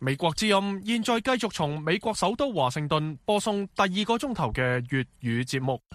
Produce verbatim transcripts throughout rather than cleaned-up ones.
美國之音現在繼續從美國首都華盛頓播送第二個鐘頭嘅粵語節目。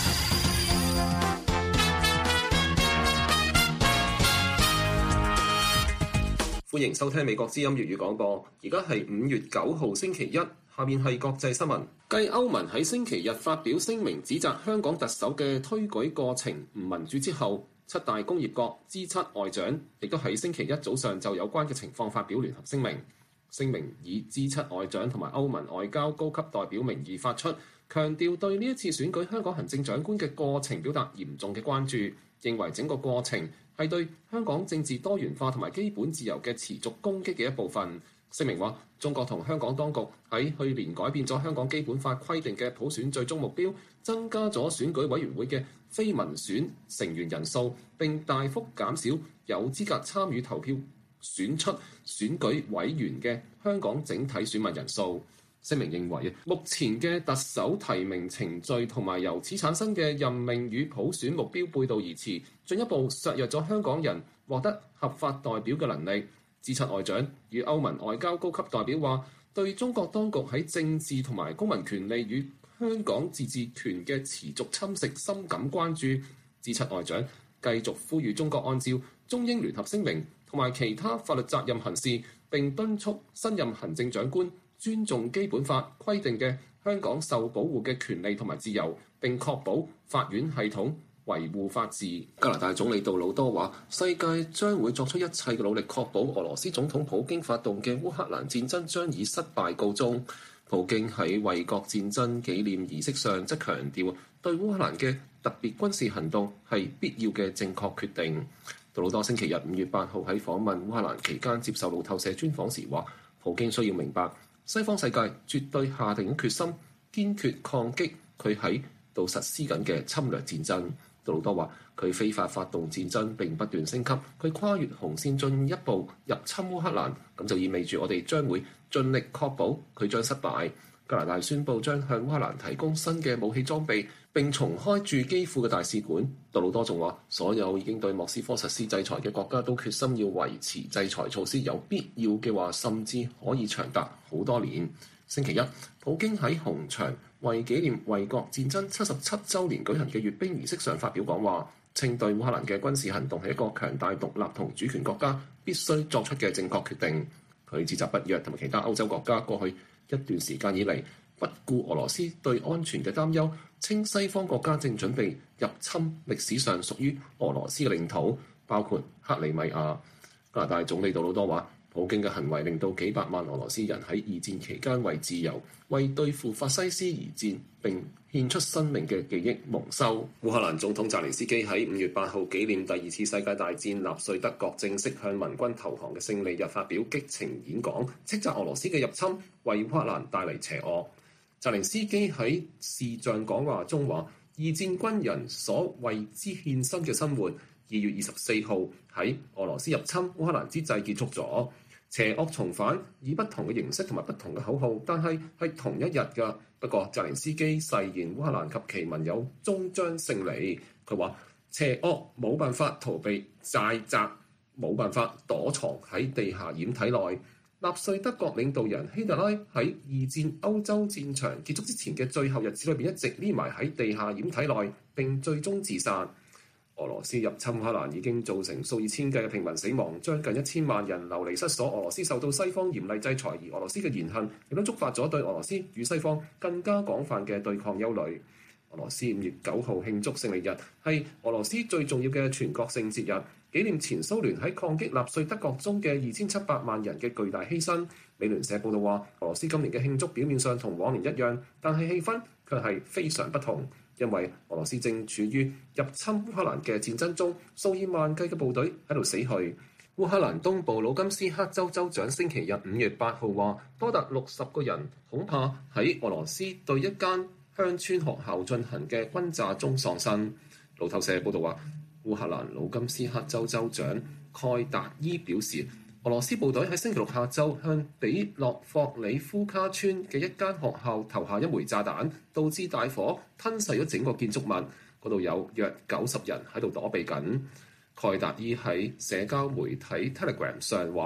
歡迎收聽美國之音粵語廣播。而家係五月九號星期一，下面係國際新聞。繼歐盟喺星期日發表聲明指責香港特首嘅推舉過程唔民主之後，七大工業國 G 七外長亦都喺星期一早上就有關嘅情況發表聯合聲明。聲明以 G 七外長同埋歐盟外交高級代表名義發出，強調對呢一次選舉香港行政長官嘅過程表達嚴重嘅關注，認為整個過程係對香港政治多元化同埋基本自由嘅持續攻擊嘅一部分。聲明話，中國同香港當局喺去年改變咗香港基本法規定嘅普選最終目標，增加咗選舉委員會嘅非民選成員人數，並大幅減少有資格參與投票選出選舉委員嘅香港整體選民人數。聲明認為，目前嘅特首提名程序同埋由此產生嘅任命與普選目標背道而馳，進一步削弱咗香港人獲得合法代表嘅能力。G 七外長與歐盟外交高級代表話，對中國當局喺政治同埋公民權利與香港自治權嘅持續侵蝕深感關注。G 七外長繼續呼籲中國按照中英聯合聲明同埋其他法律責任行事，並敦促新任行政長官尊重基本法規定嘅香港受保護嘅權利同埋自由，並確保法院系統維護法治。加拿大總理杜魯多話，世界將會作出一切嘅努力，確保俄羅斯總統普京發動嘅烏克蘭戰爭將以失敗告終。普京喺衛國戰爭紀念儀式上則強調，對烏克蘭嘅特別軍事行動係必要嘅正確決定。杜魯多星期日五月八號喺訪問烏克蘭期間接受路透社專訪時話，普京需要明白西方世界絕對下定決心，堅決抗擊佢喺度實施緊嘅侵略戰爭。杜魯多話，佢非法發動戰爭並不斷升級，佢跨越紅線進一步入侵烏克蘭，咁就意味住我哋將會盡力確保佢將失敗。加拿大宣布將向烏克蘭提供新嘅武器裝備，並重開駐基輔嘅大使館。杜魯多仲話，所有已經對莫斯科實施制裁嘅國家都決心要維持制裁措施，有必要嘅話甚至可以長達好多年。星期一，普京喺紅場為紀念衛國戰爭七十七週年舉行嘅閱兵儀式上發表講話，稱對烏克蘭嘅軍事行動係一個強大獨立同主權國家必須作出嘅正確決定。佢指責北約同埋其他歐洲國家過去一段時間以嚟不顧俄羅斯對安全嘅擔憂，稱西方國家正準備入侵歷史上屬於俄羅斯嘅領土，包括克里米亞。加拿大總理杜魯多話，普京嘅行為令到幾百萬俄羅斯人喺二戰期間為自由、為對付法西斯而戰並獻出生命嘅記憶蒙羞。烏克蘭總統澤連斯基喺五月八號紀念第二次世界大戰納粹德國正式向盟軍投降嘅勝利日發表激情演講，斥責俄羅斯嘅入侵為烏克蘭帶嚟邪惡。澤連斯基喺視像講話中話，二戰軍人所為之獻身嘅生活，二月二十四號喺俄羅斯入侵烏克蘭之際結束咗。邪惡重返以不同嘅形式同埋不同嘅口號，但係係同一日㗎。不過澤連斯基誓言烏克蘭及其盟友終將勝利。佢話邪惡冇辦法逃避債責，冇辦法躲藏喺地下掩體內。納粹德國領導人希特拉喺二戰歐洲戰場結束之前嘅最後日子裏邊，一直匿埋喺地下掩體內，並最終自殺。俄羅斯入侵烏克蘭已經造成數以千計嘅平民死亡，將近一千萬人流離失所。俄羅斯受到西方嚴厲制裁，而俄羅斯嘅言行亦都觸發咗對俄羅斯與西方更加廣泛嘅對抗憂慮。俄羅斯五月九號慶祝勝利日，係俄羅斯最重要嘅全國性節日，紀念前蘇聯喺抗擊納粹德國中嘅二千七百萬人嘅巨大犧牲。美聯社報道話，俄羅斯今年嘅慶祝表面上同往年一樣，但係氣氛卻係非常不同。因為俄羅斯正處於入侵烏克蘭嘅戰爭中，數以萬計嘅部隊喺度死去。烏克蘭東部魯甘斯克州州長星期日五月八號話，多達六十個人恐怕喺俄羅斯對一間鄉村學校進行嘅轟炸中喪生。路透社報道話，烏克蘭魯甘斯克州州長蓋達伊表示，俄羅斯部隊喺星期六下晝向比洛霍里夫卡村嘅一間學校投下一枚炸彈，導致大火吞噬咗整個建築物。嗰度有約九十人喺度躲避緊。蓋達伊喺社交媒體 Telegram 上話，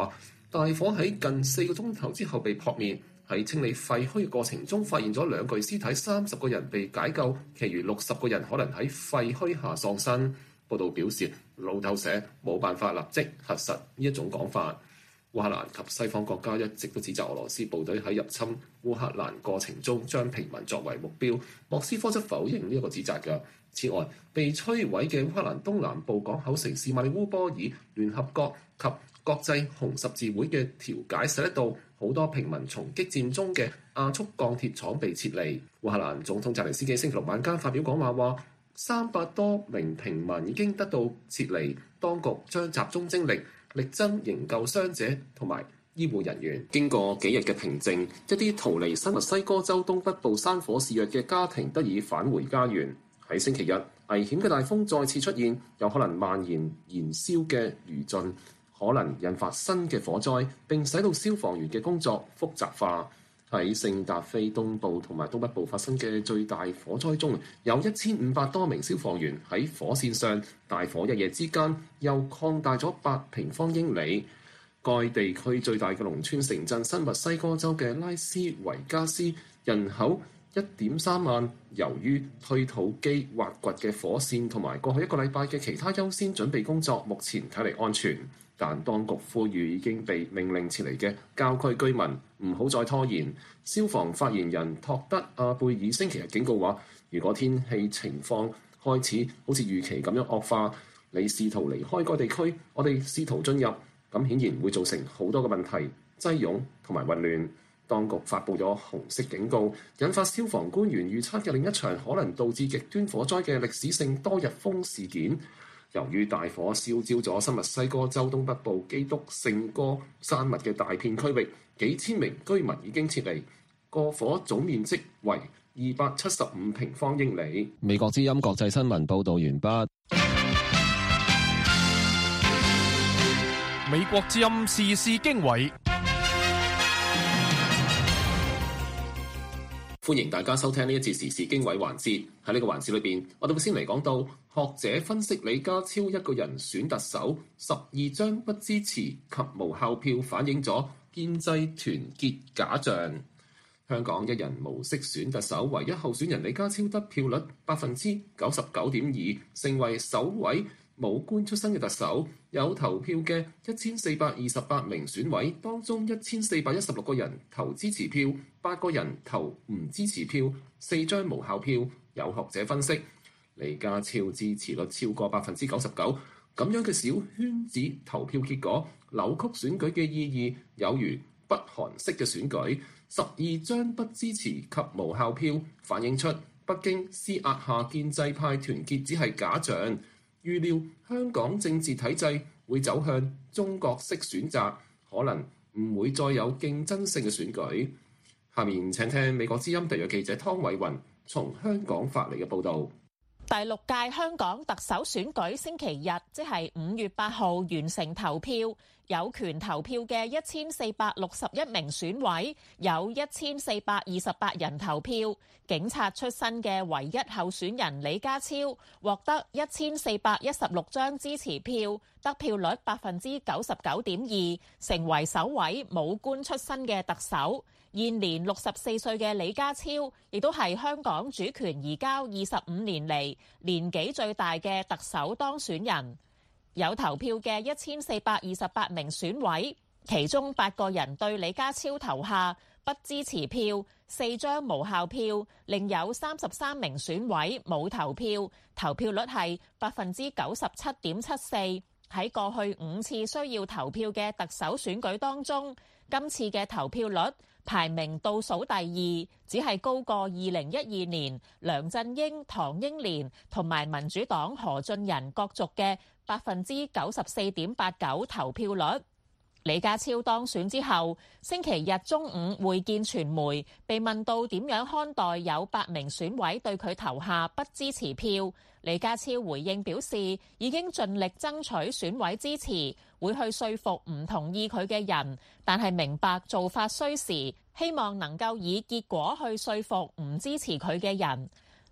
大火喺近四個鐘頭之後被撲滅。喺清理廢墟嘅過程中，發現咗兩具屍體，三十個人被解救，其餘六十個人可能喺廢墟下喪生。報道表示，路透社冇辦法立即核實呢一種講法。烏克蘭及西方國家一直都指責俄羅斯部隊喺入侵烏克蘭過程中將平民作為目標，莫斯科則否認呢一個指責嘅。此外，被摧毀嘅烏克蘭東南部港口城市馬里烏波爾，聯合國及國際紅十字會嘅調解使得到好多平民從激戰中嘅亞速鋼鐵廠被撤離。烏克蘭總統澤連斯基星期六晚間發表講話，話三百多名平民已經得到撤離，當局將集中精力力爭營救傷者同埋醫護人員。經過幾日嘅平靜，一啲逃離新墨西哥州東北部山火肆虐嘅家庭得以返回家園。喺星期日，危險嘅大風再次出現，有可能蔓延燃燒嘅餘燼，可能引發新嘅火災，並使到消防員嘅工作複雜化。喺聖達菲東部同埋東北部發生嘅最大火災中，有一千五百多名消防員喺火線上，大火一夜之間又擴大咗八平方英里。該地區最大嘅農村城鎮新墨西哥州嘅拉斯維加斯，人口一點三萬，由於推土機挖掘嘅火線同埋過去一個禮拜嘅其他優先準備工作，目前睇嚟安全。但當局呼籲已經被命令撤離嘅郊區居民唔好再拖延。消防發言人托德阿貝爾星期日警告話，如果天氣情況開始好似預期咁樣惡化，你試圖離開該地區，我哋試圖進入，咁顯然會造成好多嘅問題、擠擁同埋混亂。當局發布咗紅色警告，引發消防官員預測嘅另一場可能導致極端火災嘅歷史性多日風事件。由於大火燒焦咗新墨西哥州東北部基督聖歌山脈嘅大片區域，幾千名居民已經撤離，過火總面積為二百七十五平方英里。 美國之音國際新聞報導完畢。 美國之音時事經緯。 歡迎大家收聽呢一節時事經緯環節。喺呢個環節裏邊，我哋會先嚟講到學者分析李家超一個人選特首，十二張不支持及無效票反映咗建制團結假象。香港一人模式選特首，唯一候選人李家超得票率百分之九十九點二，成為首位武官出身嘅特首。有投票嘅一千四百二十八名選委當中，一千四百一十六個人投支持票，八個人投唔支持票，四張無效票。有學者分析，李家超支持率超過百分之九十九，咁樣嘅小圈子投票結果扭曲選舉嘅意義，有如北韓式嘅選舉。十二張不支持及無效票反映出北京施壓下建制派團結只係假象。預料香港政治體制會走向中國式選擇，可能唔會再有競爭性嘅選舉。下面請聽美國之音特約記者湯偉雲從香港發嚟嘅報導。 第六屆香港特首選舉星期日，即係五月八號完成投票，有權投票嘅一千四百六十一名選委，有一千四百二十八人投票。警察出身嘅唯一候選人李家超獲得一千四百一十六張支持票，得票率百分之九十九點二，成為首位武官出身嘅特首。現年六十四歲嘅李家超，亦都係香港主權移交二十五年嚟年紀最大嘅特首當選人。有投票嘅一千四百二十八名選委，其中八個人對李家超投下不支持票，四張無效票，另有三十三名選委冇投票，投票率係百分之九十七點七四。喺過去五次需要投票嘅特首選舉當中，今次嘅投票率排名倒數第二，只係高過二零一二年梁振英、唐英年同埋民主黨何俊仁角逐嘅百分之九十四點八九投票率。李家超當選之後，星期日中午會見傳媒，被問到點樣看待有八名選委對佢投下不支持票，李家超回應表示，已經盡力爭取選委支持，會去說服唔同意佢嘅人，但係明白做法需時，希望能夠以結果去說服唔支持佢嘅人。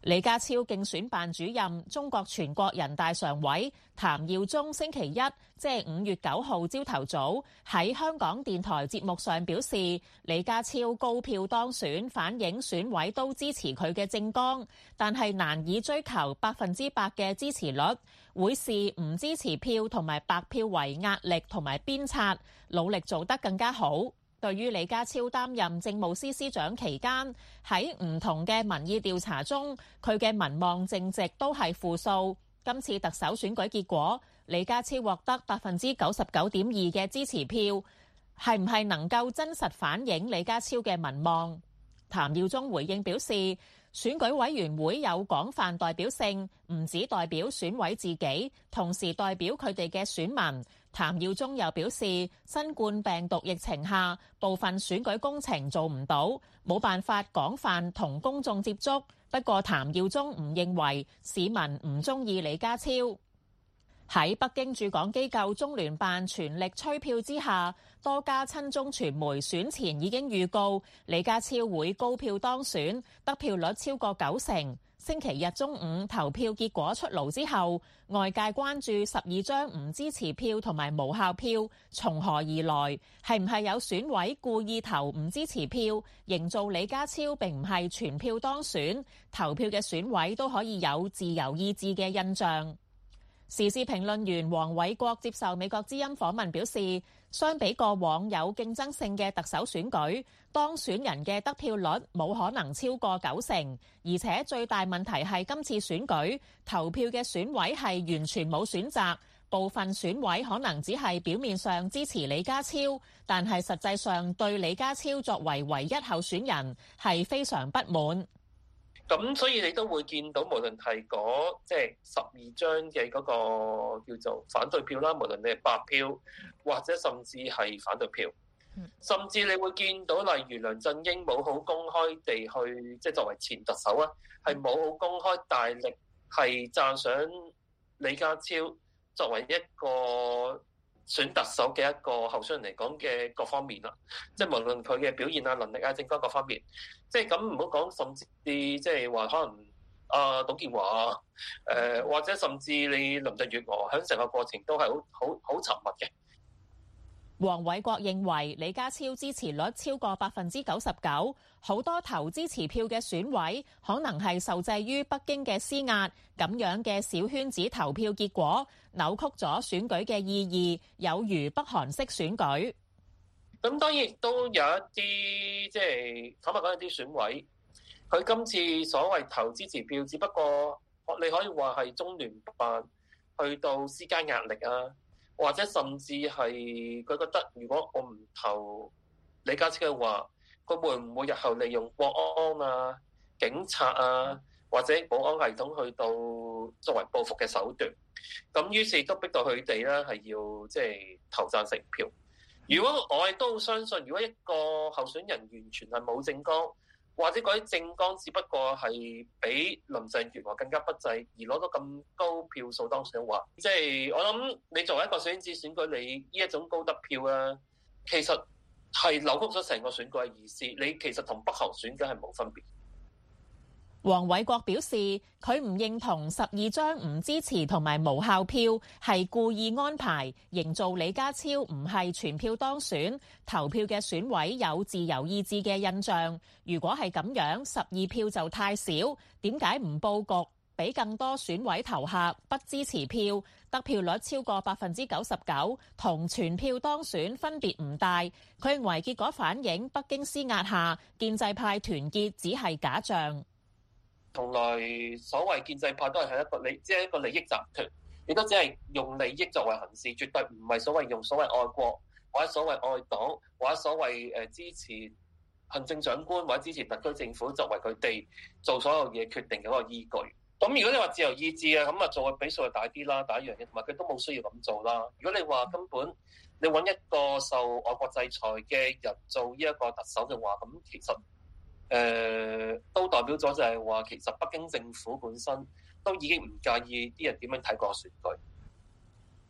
李家超競選辦主任、中國全國人大常委譚耀宗星期一，即係五月九號朝頭早喺香港電台節目上表示，李家超高票當選，反映選委都支持佢嘅政綱，但係難以追求百分之百嘅支持率，會視唔支持票同埋白票為壓力同埋鞭策，努力做得更加好。對於李家超擔任政務司司長期間，喺唔同嘅民意調查中，佢嘅民望淨值都係負數。今次特首選舉結果，李家超獲得百分之九十九點二嘅支持票，係唔係能夠真實反映李家超嘅民望？譚耀宗回應表示，選舉委員會有廣泛代表性，唔只代表選委自己，同時代表佢哋嘅選民。譚耀宗又表示，新冠病毒疫情下，部分選舉工程做唔到，冇辦法廣泛同公眾接觸。不過，譚耀宗唔認為市民唔中意李家超。喺北京駐港機構中聯辦全力催票之下，多家親中傳媒選前已經預告李家超會高票當選，得票率超過九成。星期日中午投票結果出爐之後，外界關注十二張唔支持票同埋無效票從何而來，係唔係有選委故意投唔支持票，營造李家超並唔係全票當選，投票嘅選委都可以有自由意志嘅印象。時事評論員黃偉國接受美國之音訪問表示，相比過往有競爭性嘅特首選舉，當選人嘅得票率冇可能超過九成，而且最大問題係今次選舉投票嘅選委係完全冇選擇，部分選委可能只係表面上支持李家超，但係實際上對李家超作為唯一候選人係非常不滿。 咁所以你都會見到，無論係嗰即係十二張嘅嗰個叫做反對票啦，無論你係白票或者甚至係反對票，甚至你會見到例如梁振英冇好公開地去，即係作為前特首啊，係冇好公開大力係讚賞李家超作為一個選特首嘅一個候選人嚟講嘅各方面啦，即係無論佢嘅表現啊、能力啊、政綱各方面，即係咁唔好講，甚至即係話可能啊董建華啊，誒、呃、或者甚至你林鄭月娥喺成個過程都係好好好沉默嘅。 黃偉國認為李家超支持率超過百分之九十九，好多投支持票嘅選委可能係受制於北京嘅施壓，咁樣嘅小圈子投票結果扭曲咗選舉嘅意義，有如北韓式選舉。 咁當然亦都有一啲即係坦白講，有啲選委佢今次所謂投支持票，只不過你可以話係中聯辦去到施加壓力啊。或者甚至係佢覺得，如果我唔投李家超嘅話，佢會唔會日後利用國安啊、警察啊或者保安系統去到作為報復嘅手段？咁於是都逼到佢哋咧係要即係投贊成票。如果我亦都相信，如果一個候選人完全係冇政綱，或者嗰啲政綱只不過係比林鄭月娥更加不濟，而攞到咁高票數當選嘅話，即係我諗你作為一個小圈子選舉，你呢一種高得票啊，其實係扭曲咗成個選舉嘅意思。你其實同北韓選舉係冇分別。 黃偉國表示，佢唔認同十二張唔支持同埋無效票係故意安排，營造李家超唔係全票當選，投票嘅選委有自由意志嘅印象。如果係咁樣，十二票就太少，點解唔佈局，俾更多選委投下不支持票，得票率超過百分之九十九，同全票當選分別唔大。佢認為結果反映北京施壓下，建制派團結只係假象。 從來所謂建制派都係一個利，即係一個利益集團，亦都只係用利益作為行事，絕對唔係所謂用所謂愛國或者所謂愛黨或者所謂誒支持行政長官或者支持特區政府作為佢哋做所有嘢決定嘅一個依據。咁如果你話自由意志啊，咁啊做嘅比數就大啲啦，第一樣嘢，同埋佢都冇需要咁做啦。如果你話根本你揾一個受外國制裁嘅人做呢一個特首嘅話，咁其實誒、呃、都代表咗就係話，其實北京政府本身都已經唔介意啲人點樣睇個選舉。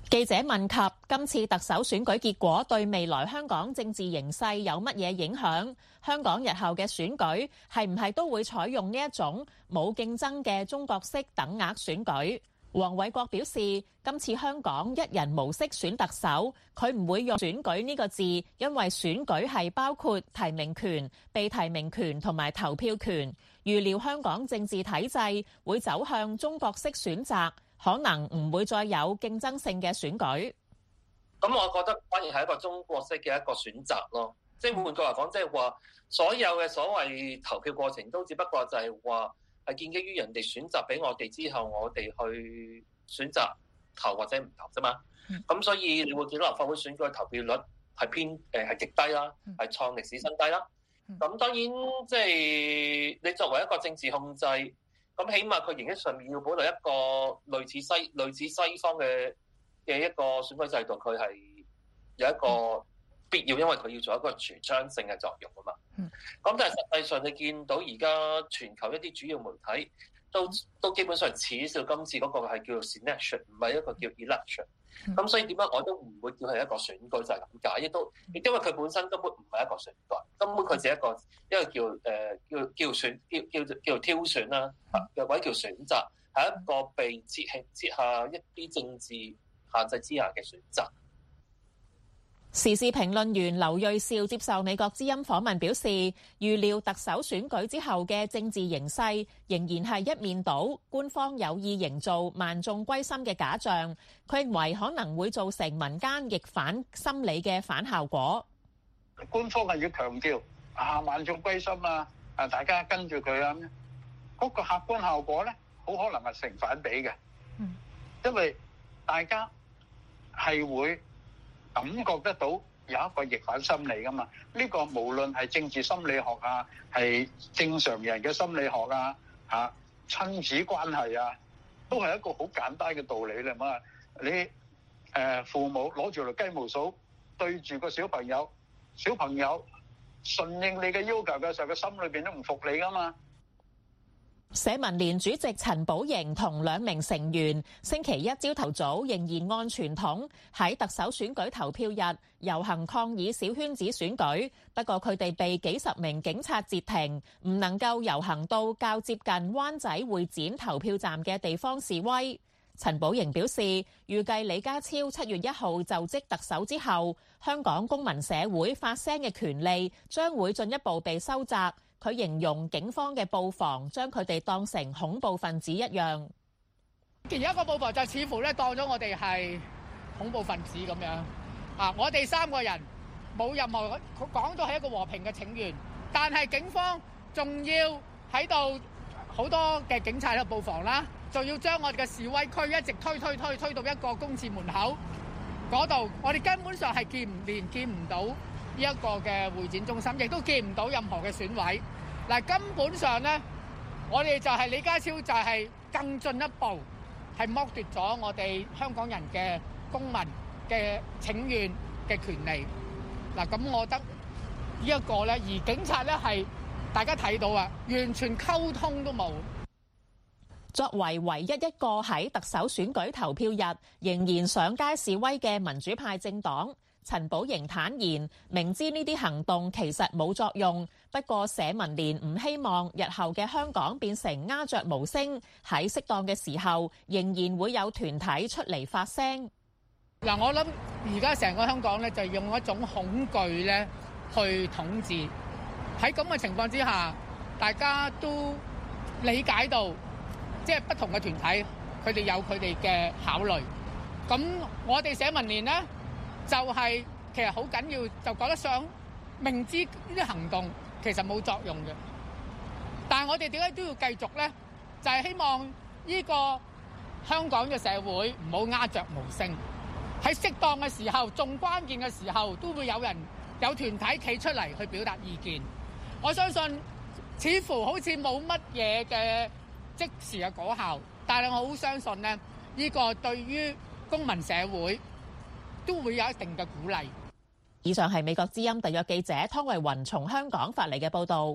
記者問及今次特首選舉結果對未來香港政治形勢有乜嘢影響？香港日後嘅選舉係唔係都會採用呢一種冇競爭嘅中國式等額選舉？黃偉國表示，今次香港一人模式選特首，佢唔會用選舉呢個字，因為選舉係包括提名權、被提名權同埋投票權。預料香港政治體制會走向中國式選擇，可能唔會再有競爭性嘅選舉。 咁我覺得反而係一個中國式嘅一個選擇咯。即係換句話講，即係話所有嘅所謂投票過程都只不過就係話係建基於人哋選擇俾我哋之後，我哋去選擇投或者唔投啫嘛。咁、嗯、所以你會見到立法會選舉嘅投票率係偏誒係極低啦，係創歷史新低啦。咁當然即係你作為一個政治控制，咁起碼佢形式上面要保留一個類似西類似西方嘅嘅一個選舉制度，佢係有一個必要，因為佢要做一個全窗性嘅作用啊嘛。咁、嗯、但係實際上你見到而家全球一啲主要媒體都都基本上恥笑今次嗰個係叫做 selection， 唔係一個叫 election。咁、嗯、所以點解我都唔會叫係一個選舉，就係咁解，亦都亦因為佢本身根本唔係一個選舉，根本佢只係一個一個叫誒、呃、叫叫選叫叫做叫做挑選啦，又或者叫選擇，係一個被設限設下一啲政治限制之下嘅選擇。 時事評論員劉銳紹接受美國之音訪問表示，預料特首選舉之後嘅政治形勢仍然係一面倒，官方有意營造萬眾歸心嘅假象。佢認為可能會造成民間逆反心理嘅反效果。 官方係要強調啊萬眾歸心啊，啊大家跟住佢啊，嗰個客觀效果咧，好可能係成反比嘅。嗯，因為大家係會感覺得到有一個逆反心理噶嘛？呢個無論係政治心理學啊，係正常人嘅心理學啊，嚇親子關係啊，都係一個好簡單嘅道理嚟嘛。你誒父母攞住條雞毛掃對住個小朋友，小朋友順應你嘅要求嘅時候，佢心裏邊都唔服你噶嘛。 社民連主席陳寶瑩同兩名成員星期一朝頭早仍然按傳統喺特首選舉投票日遊行抗議小圈子選舉，不過佢哋被幾十名警察截停，唔能夠遊行到較接近灣仔會展投票站嘅地方示威。陳寶瑩表示，預計李家超七月一號就職特首之後，香港公民社會發聲嘅權利將會進一步被收窄。佢形容警方嘅布防將佢哋當成恐怖分子一樣。 而家個布防就似乎咧當咗我哋係恐怖分子咁樣啊！我哋三個人冇任何講到係一個和平嘅請願，但係警方仲要喺度好多嘅警察喺度布防啦，仲要將我哋嘅示威區一直推推推推到一個公廁門口嗰度，我哋根本上係見唔連見唔到呢一個嘅會展中心，亦都見唔到任何嘅選委。嗱，根本上咧，我哋就係李家超就係更進一步係剝奪咗我哋香港人嘅公民嘅請願嘅權利。嗱，咁我覺得呢一個咧，而警察咧係大家睇到啊，完全溝通都冇。 作為唯一一個喺特首選舉投票日仍然上街示威嘅民主派政黨，陳寶瑩坦言，明知呢啲行動其實冇作用，不過社民連唔希望日後嘅香港變成鴉雀無聲，喺適當嘅時候仍然會有團體出嚟發聲。 嗱，我諗而家成個香港咧就用一種恐懼咧去統治，喺咁嘅情況之下，大家都理解到，即係不同嘅團體佢哋有佢哋嘅考慮。咁我哋社民連呢，就係其實好緊要，就覺得想明知呢啲行動其實冇作用嘅，但係我哋點解都要繼續咧？就係希望呢個香港嘅社會唔好鴉雀無聲，喺適當嘅時候、仲關鍵嘅時候，都會有人有團體企出嚟去表達意見。我相信似乎好似冇乜嘢嘅即時嘅果效，但係我好相信咧，呢個對於公民社會都會有一定嘅鼓勵。 以上係美國之音特約記者湯慧雲從香港發嚟嘅報導。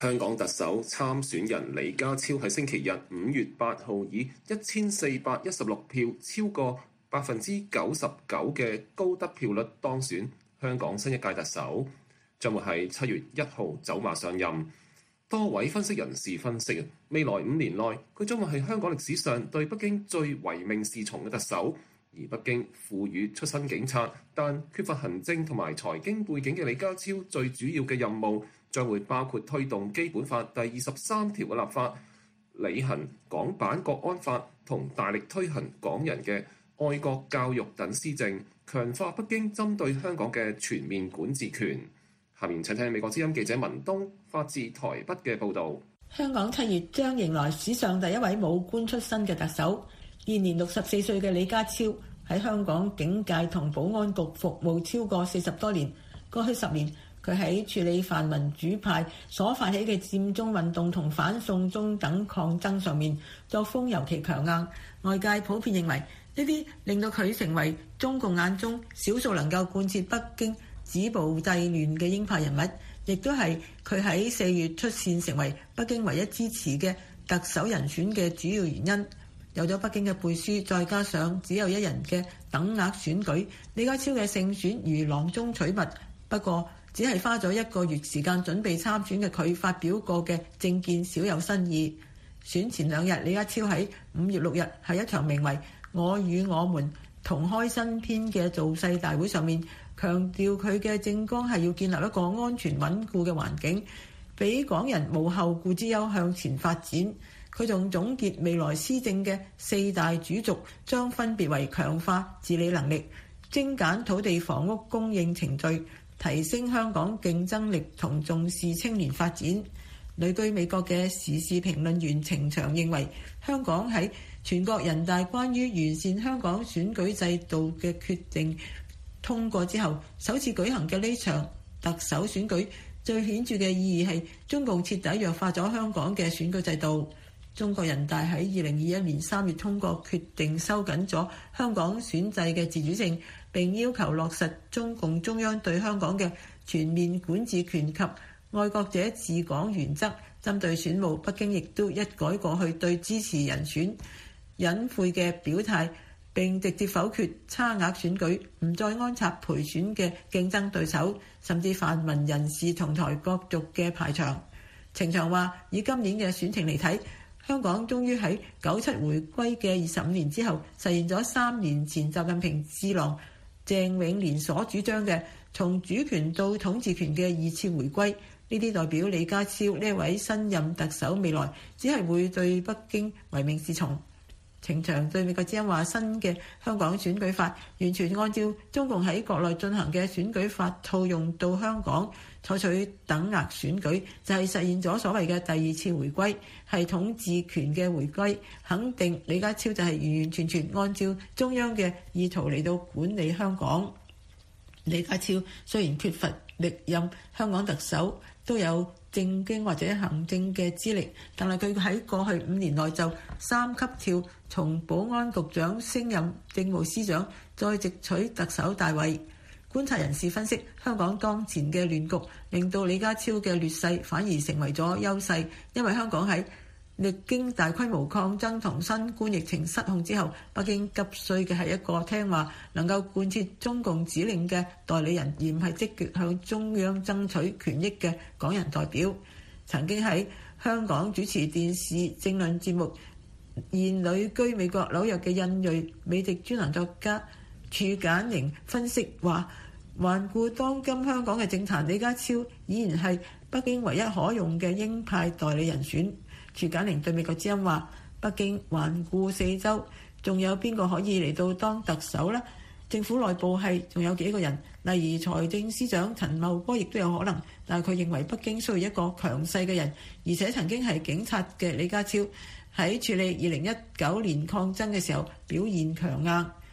香港特首參選人李家超喺星期日五月八號以一千四百一十六票，超過百分之九十九嘅高得票率當選香港新一屆特首，將會喺七月一號走馬上任。多位分析人士分析，未來五年內佢將會係香港歷史上對北京最唯命是從嘅特首。而北京賦予出身警察但缺乏行政同埋財經背景嘅李家超，最主要嘅任務將會包括推動基本法第二十三條嘅立法，履行港版國安法同大力推行港人嘅愛國教育等施政，強化北京針對香港嘅全面管治權。下面請聽美國之音記者文東發自台北嘅報導。 香港七月將迎來史上第一位武官出身嘅特首。現年六十四歲嘅李家超喺香港警界同保安局服務超過四十多年。過去十年，佢喺處理泛民主派所發起嘅佔中運動同反送中等抗爭上面作風尤其強硬。外界普遍認為呢啲令到佢成為中共眼中少數能夠貫徹北京止暴制亂嘅鷹派人物，亦都係佢喺四月出線成為北京唯一支持嘅特首人選嘅主要原因。有咗北京嘅背書，再加上只有一人嘅等額選舉，李家超嘅勝選如囊中取物。不過只係花咗一個月時間準備參選嘅佢發表過嘅政見少有新意。選前兩日，李家超喺五月六日係一場名為我與我們同開新篇嘅造勢大會上面，強調佢嘅政綱係要建立一個安全穩固嘅環境，俾港人無後顧之憂向前發展。佢仲總結未來施政嘅四大主軸，將分別為強化治理能力、精簡土地房屋供應程序、提升香港競爭力同重視青年發展。旅居美國嘅時事評論員程翔認為，香港喺全國人大關於完善香港選舉制度嘅決定通過之後，首次舉行嘅呢場特首選舉最顯著嘅意義係中共徹底弱化咗香港嘅選舉制度。中國人大喺二零二一年三月通過決定，收緊咗香港選制嘅自主性，並要求落實中共中央對香港嘅全面管治權及愛國者治港原則。針對選務，北京亦都一改過去對支持人選隱晦嘅表態，並直接否決差額選舉，唔再安插陪選嘅競爭對手，甚至泛民人士同台角逐嘅排場。程翔話：以今年嘅選情嚟睇，香港終於喺九七回歸嘅二十五年之後，實現咗三年前習近平智囊鄭永年所主張嘅從主權到統治權嘅二次回歸。呢啲代表李家超呢位新任特首未來只係會對北京唯命是從。程翔對美國之音話：新嘅香港選舉法完全按照中共喺國內進行嘅選舉法套用到香港，採取等額選舉就係實現咗所謂嘅第二次回歸，係統治權嘅回歸。肯定李家超就係完完全全按照中央嘅意圖嚟到管理香港。李家超雖然缺乏歷任香港特首都有政經或者行政嘅資歷，但係佢喺過去五年內就三級跳，從保安局長升任政務司長，再直取特首大位。觀察人士分析，香港當前嘅亂局令到李家超嘅劣勢反而成為咗優勢，因為香港喺歷經大規模抗爭同新冠疫情失控之後，北京急需嘅係一個聽話、能夠貫徹中共指令嘅代理人，而唔係積極向中央爭取權益嘅港人代表。曾經喺香港主持電視政論節目、現旅居美國紐約嘅印裔美籍專欄作家處簡寧分析話，環顧當今香港嘅政壇，李家超依然係北京唯一可用嘅鷹派代理人選。處簡寧對美國之音話：北京環顧四周，仲有邊個可以嚟到當特首呢？政府內部係仲有幾個人，例如財政司長陳茂波亦都有可能，但係佢認為北京需要一個強勢嘅人，而且曾經係警察嘅李家超喺處理二零一九年抗爭嘅時候表現強硬。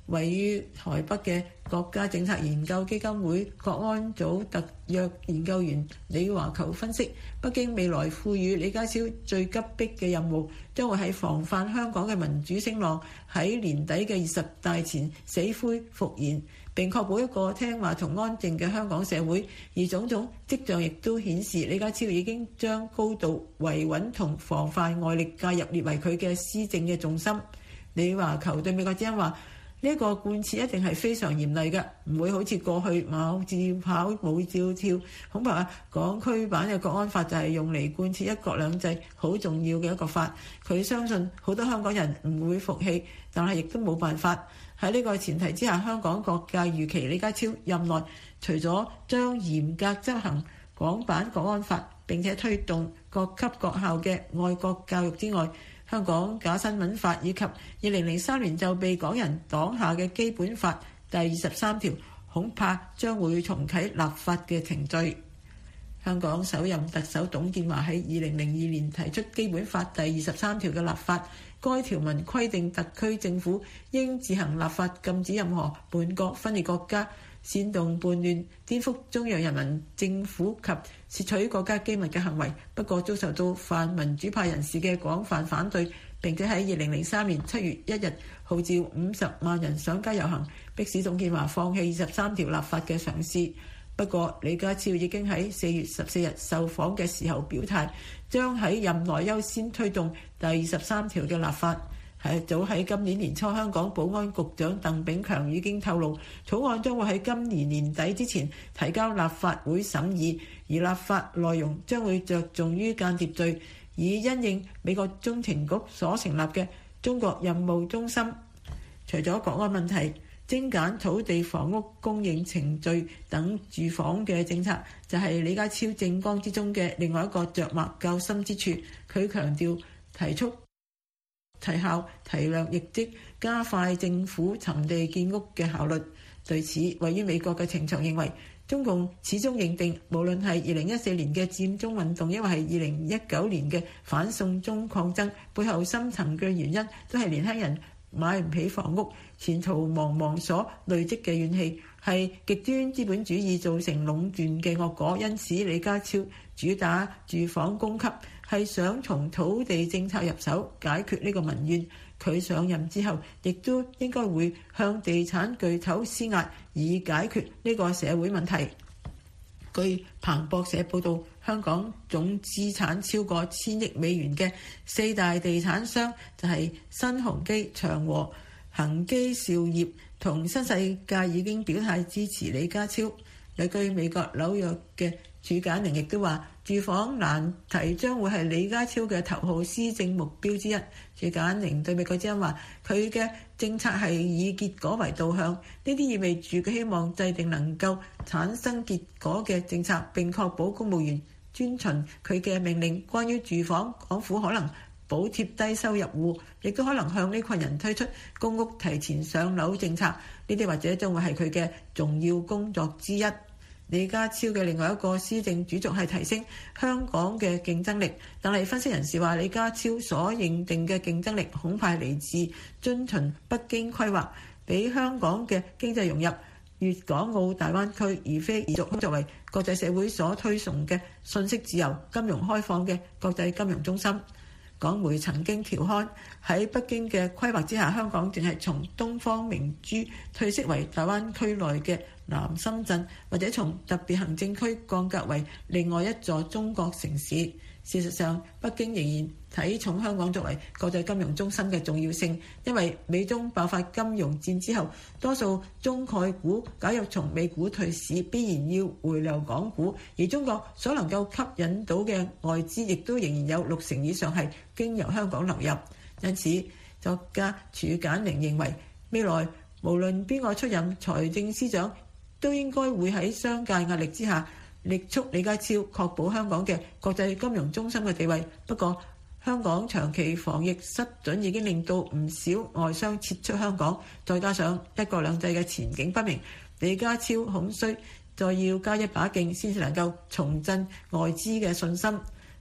位於台北嘅國家政策研究基金會國安組特約研究員李華球分析，北京未來賦予李家超最急迫嘅任務，將會喺防範香港嘅民主聲浪喺年底嘅二十大前死灰復燃，並確保一個聽話同安靜嘅香港社會。而種種跡象亦都顯示，李家超已經將高度維穩同防範外力介入列為佢嘅施政嘅重心。李華球對美國之音話：呢一個貫徹一定係非常嚴厲嘅，唔會好似過去馬照跑舞照跳。恐怕港區版嘅國安法就係用嚟貫徹一國兩制好重要嘅一個法。佢相信好多香港人唔會服氣，但係亦都冇辦法。喺呢個前提之下，香港各界預期李家超任內除咗將嚴格執行港版國安法並且推動各級各校嘅愛國教育之外，香港假新聞法以及二零零三年就被港人擋下嘅基本法第二十三條，恐怕將會重啟立法嘅程序。香港首任特首董建華喺二零零二年提出基本法第二十三條嘅立法，該條文規定特區政府應自行立法禁止任何叛國分裂國家、煽動叛亂、顛覆中央人民政府及竊取國家機密嘅行為。不過遭受到泛民主派人士嘅廣泛反對，並且喺二零零三年七月一日號召五十萬人上街遊行，迫使董建華放棄二十三條立法嘅嘗試。不過李家超已經喺四月十四日受訪嘅時候表態，將喺任內優先推動第二十三條嘅立法。係早喺今年年初，香港保安局長鄧炳強已經透露，草案將會喺今年年底之前提交立法會審議，而立法內容將會着重於間諜罪，以因應美國中情局所成立嘅中國任務中心。除咗國安問題，精簡土地房屋供應程序等住房嘅政策，就係李家超政綱之中嘅另外一個著墨較深之處。佢強調提速、提效、提量、亦即加快政府尋地建屋嘅效率。對此，位於美國嘅情長認為，中共始終認定，無論係二零一四年嘅佔中運動，抑或係二零一九年嘅反送中抗爭，背後深層嘅原因都係年輕人買唔起房屋，前途茫茫所累積嘅怨氣，係極端資本主義造成壟斷嘅惡果。因此，李家超主打住房供給，係想從土地政策入手解決呢個民怨。佢上任之後，亦都應該會向地產巨頭施壓，以解決呢個社會問題。據彭博社報導，香港總資產超過千億美元嘅四大地產商就係新鴻基、長和、恒基兆業同新世界已經表態支持李家超。有據美國紐約嘅褚簡寧亦都話，住房難題將會係李家超嘅頭號施政目標之一。褚簡寧對美國之音話，佢嘅政策係以結果為導向，呢啲意味住佢希望制定能夠產生結果嘅政策，並確保公務員遵循佢嘅命令。關於住房，港府可能補貼低收入戶，亦都可能向呢群人推出公屋提前上樓政策，呢啲或者將會係佢嘅重要工作之一。李家超嘅另外一個施政主軸係提升香港嘅競爭力，但係分析人士話，李家超所認定嘅競爭力恐怕嚟自遵循北京規劃，俾香港嘅經濟融入粵港澳大灣區，而非持續作為國際社會所推崇嘅信息自由、金融開放嘅國際金融中心。港媒曾經調侃，喺北京嘅規劃之下，香港淨係從東方明珠退色為大灣區內嘅南深圳，或者從特別行政區降格為另外一座中國城市。事實上，北京仍然睇重香港作為國際金融中心嘅重要性，因為美中爆發金融戰之後，多數中概股假如從美股退市，必然要回流港股，而中國所能夠吸引到嘅外資，亦都仍然有六成以上係經由香港流入。因此，作家褚簡寧認為，未來無論邊個出任財政司長，都應該會喺商界壓力之下，力促李家超確保香港嘅國際金融中心嘅地位。不過，香港長期防疫失準已經令到唔少外商撤出香港，再加上一國兩制嘅前景不明，李家超恐需再要加一把勁，先至能夠重振外資嘅信心。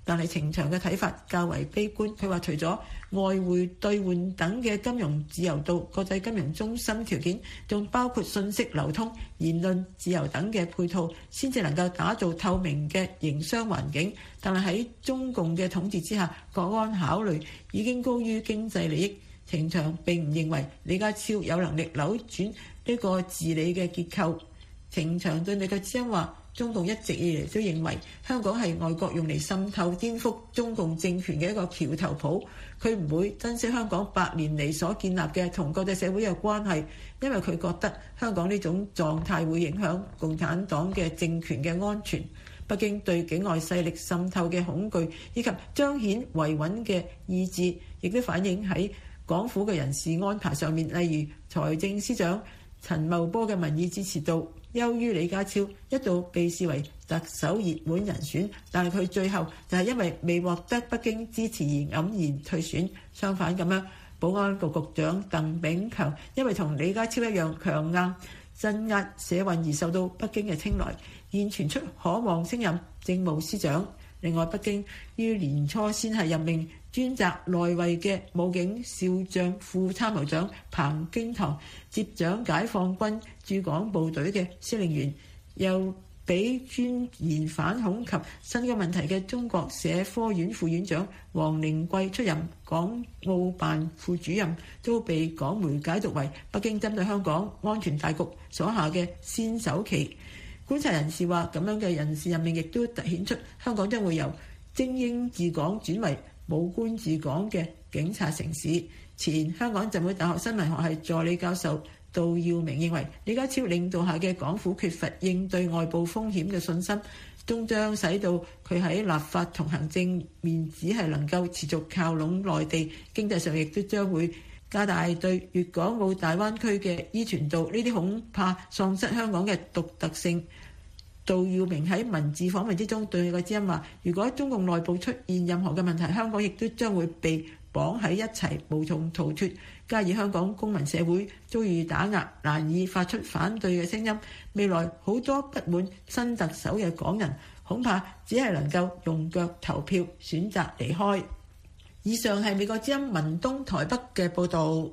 但係程翔嘅睇法較為悲觀。佢話除咗外匯兌換等嘅金融自由度、國際金融中心條件，仲包括信息流通、言論自由等嘅配套，先至能夠打造透明嘅營商環境。但係喺中共嘅統治之下，國安考慮已經高於經濟利益。程翔並唔認為李家超有能力扭轉呢個治理嘅結構。程翔對美國之音話：中共一直以嚟都認為香港係外國用嚟滲透顛覆中共政權嘅一個橋頭堡，佢唔會珍惜香港百年嚟所建立嘅同國際社會嘅關係，因為佢覺得香港呢種狀態會影響共產黨嘅政權嘅安全。北京對境外勢力滲透嘅恐懼以及彰顯維穩嘅意志，亦都反映喺港府嘅人事安排上面，例如財政司長陳茂波嘅民意支持度優於李家超，一度被視為特首熱門人選，但係佢最後就係因為未獲得北京支持而黯然退選。相反咁樣，保安局局長鄧炳強因為同李家超一樣強硬鎮壓社運而受到北京嘅青睞，現傳出可望升任政務司長。另外，北京於年初先係任命專責內衛嘅武警少將副參謀長彭京堂接掌解放軍駐港部隊嘅司令員，又俾專研反恐及新疆問題嘅中國社科院副院長王靈桂出任港澳辦副主任，都被港媒解讀為北京針對香港安全大局所下嘅先手棋。觀察人士話，咁樣嘅人事任命亦都凸顯出香港將會由精英治港轉為武官治港嘅警察城市。前香港浸會大學新聞學系助理教授杜耀明認為，李家超領導下嘅港府缺乏應對外部風險嘅信心，終將使到佢喺立法同行政面只係能夠持續靠攏內地，經濟上亦都將會加大對粵港澳大灣區嘅依存度，呢啲恐怕喪失香港嘅獨特性。杜耀明喺文字訪問之中對佢個知音話：如果中共內部出現任何嘅問題，香港亦都將會被綁喺一齊，無從逃脫。加以香港公民社會遭遇打壓，難以發出反對嘅聲音。未來好多不滿新特首嘅港人，恐怕只係能夠用腳投票，選擇離開。以上係美國之音文東台北嘅報導。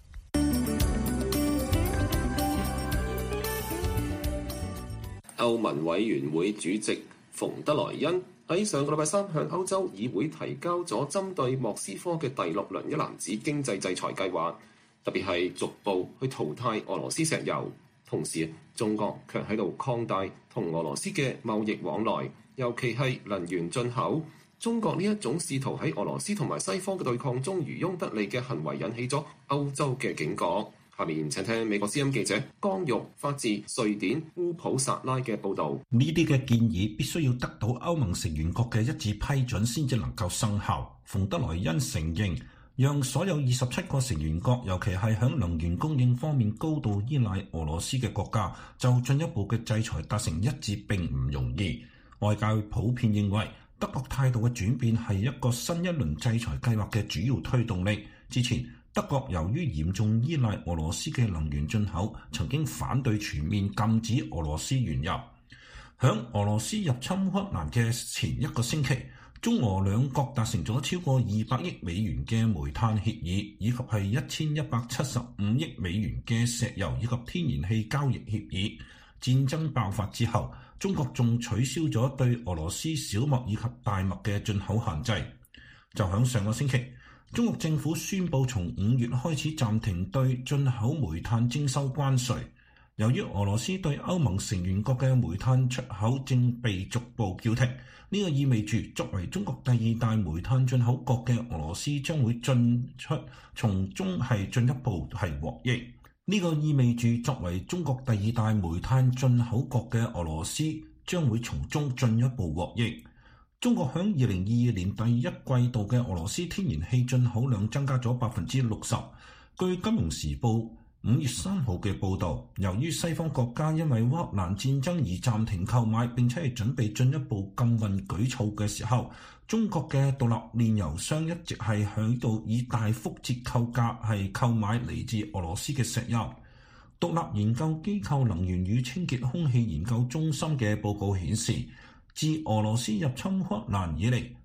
歐盟委員會主席馮德萊恩喺上個禮拜三向歐洲議會提交咗針對莫斯科嘅第六輪一籃子經濟制裁計劃，特別係逐步去淘汰俄羅斯石油。同時，中國卻喺度擴大同俄羅斯嘅貿易往來，尤其係能源進口。中國呢一種試圖喺俄羅斯同埋西方嘅對抗中漁翁得利嘅行為，引起咗歐洲嘅警覺。下面請聽美國之音記者江玉發自瑞典烏普薩拉嘅報導。 呢啲嘅建議必須要得到歐盟成員國嘅一致批准先至能夠生效。馮德萊恩承認，讓所有二十七個成員國，尤其係喺能源供應方面高度依賴俄羅斯嘅國家，就進一步嘅制裁達成一致並唔容易。外界普遍認為，德國態度嘅轉變係一個新一輪制裁計劃嘅主要推動力。之前，德國由於嚴重依賴俄羅斯嘅能源進口，曾經反對全面禁止俄羅斯原油。響俄羅斯入侵烏克蘭嘅前一個星期，中俄兩國達成咗超過二百億美元嘅煤炭協議，以及係一千一百七十五億美元嘅石油以及天然氣交易協議。戰爭爆發之後，中國仲取消咗對俄羅斯小麥以及大麥嘅進口限制。就響上個星期，中國政府宣布從五月開始暫停對進口煤炭徵收關稅。由於俄羅斯對歐盟成員國嘅煤炭出口正被逐步叫停，呢個意味住作為中國第二大煤炭進口國嘅俄羅斯將會進出從中係進一步係獲益。呢個意味住作為中國第二大煤炭進口國嘅俄羅斯將會從中進一步獲益。中國響二零二二年第一季度嘅俄羅斯天然氣進口量增加咗百分之六十。據《金融時報》五月三號嘅報導，由於西方國家因為烏克蘭戰爭而暫停購買並且係準備進一步禁運舉措嘅時候，中國嘅獨立煉油商一直係喺度以大幅折扣價係購買嚟自俄羅斯嘅石油。獨立研究機構能源與清潔空氣研究中心嘅報告顯示，自俄羅斯入侵烏克蘭以嚟，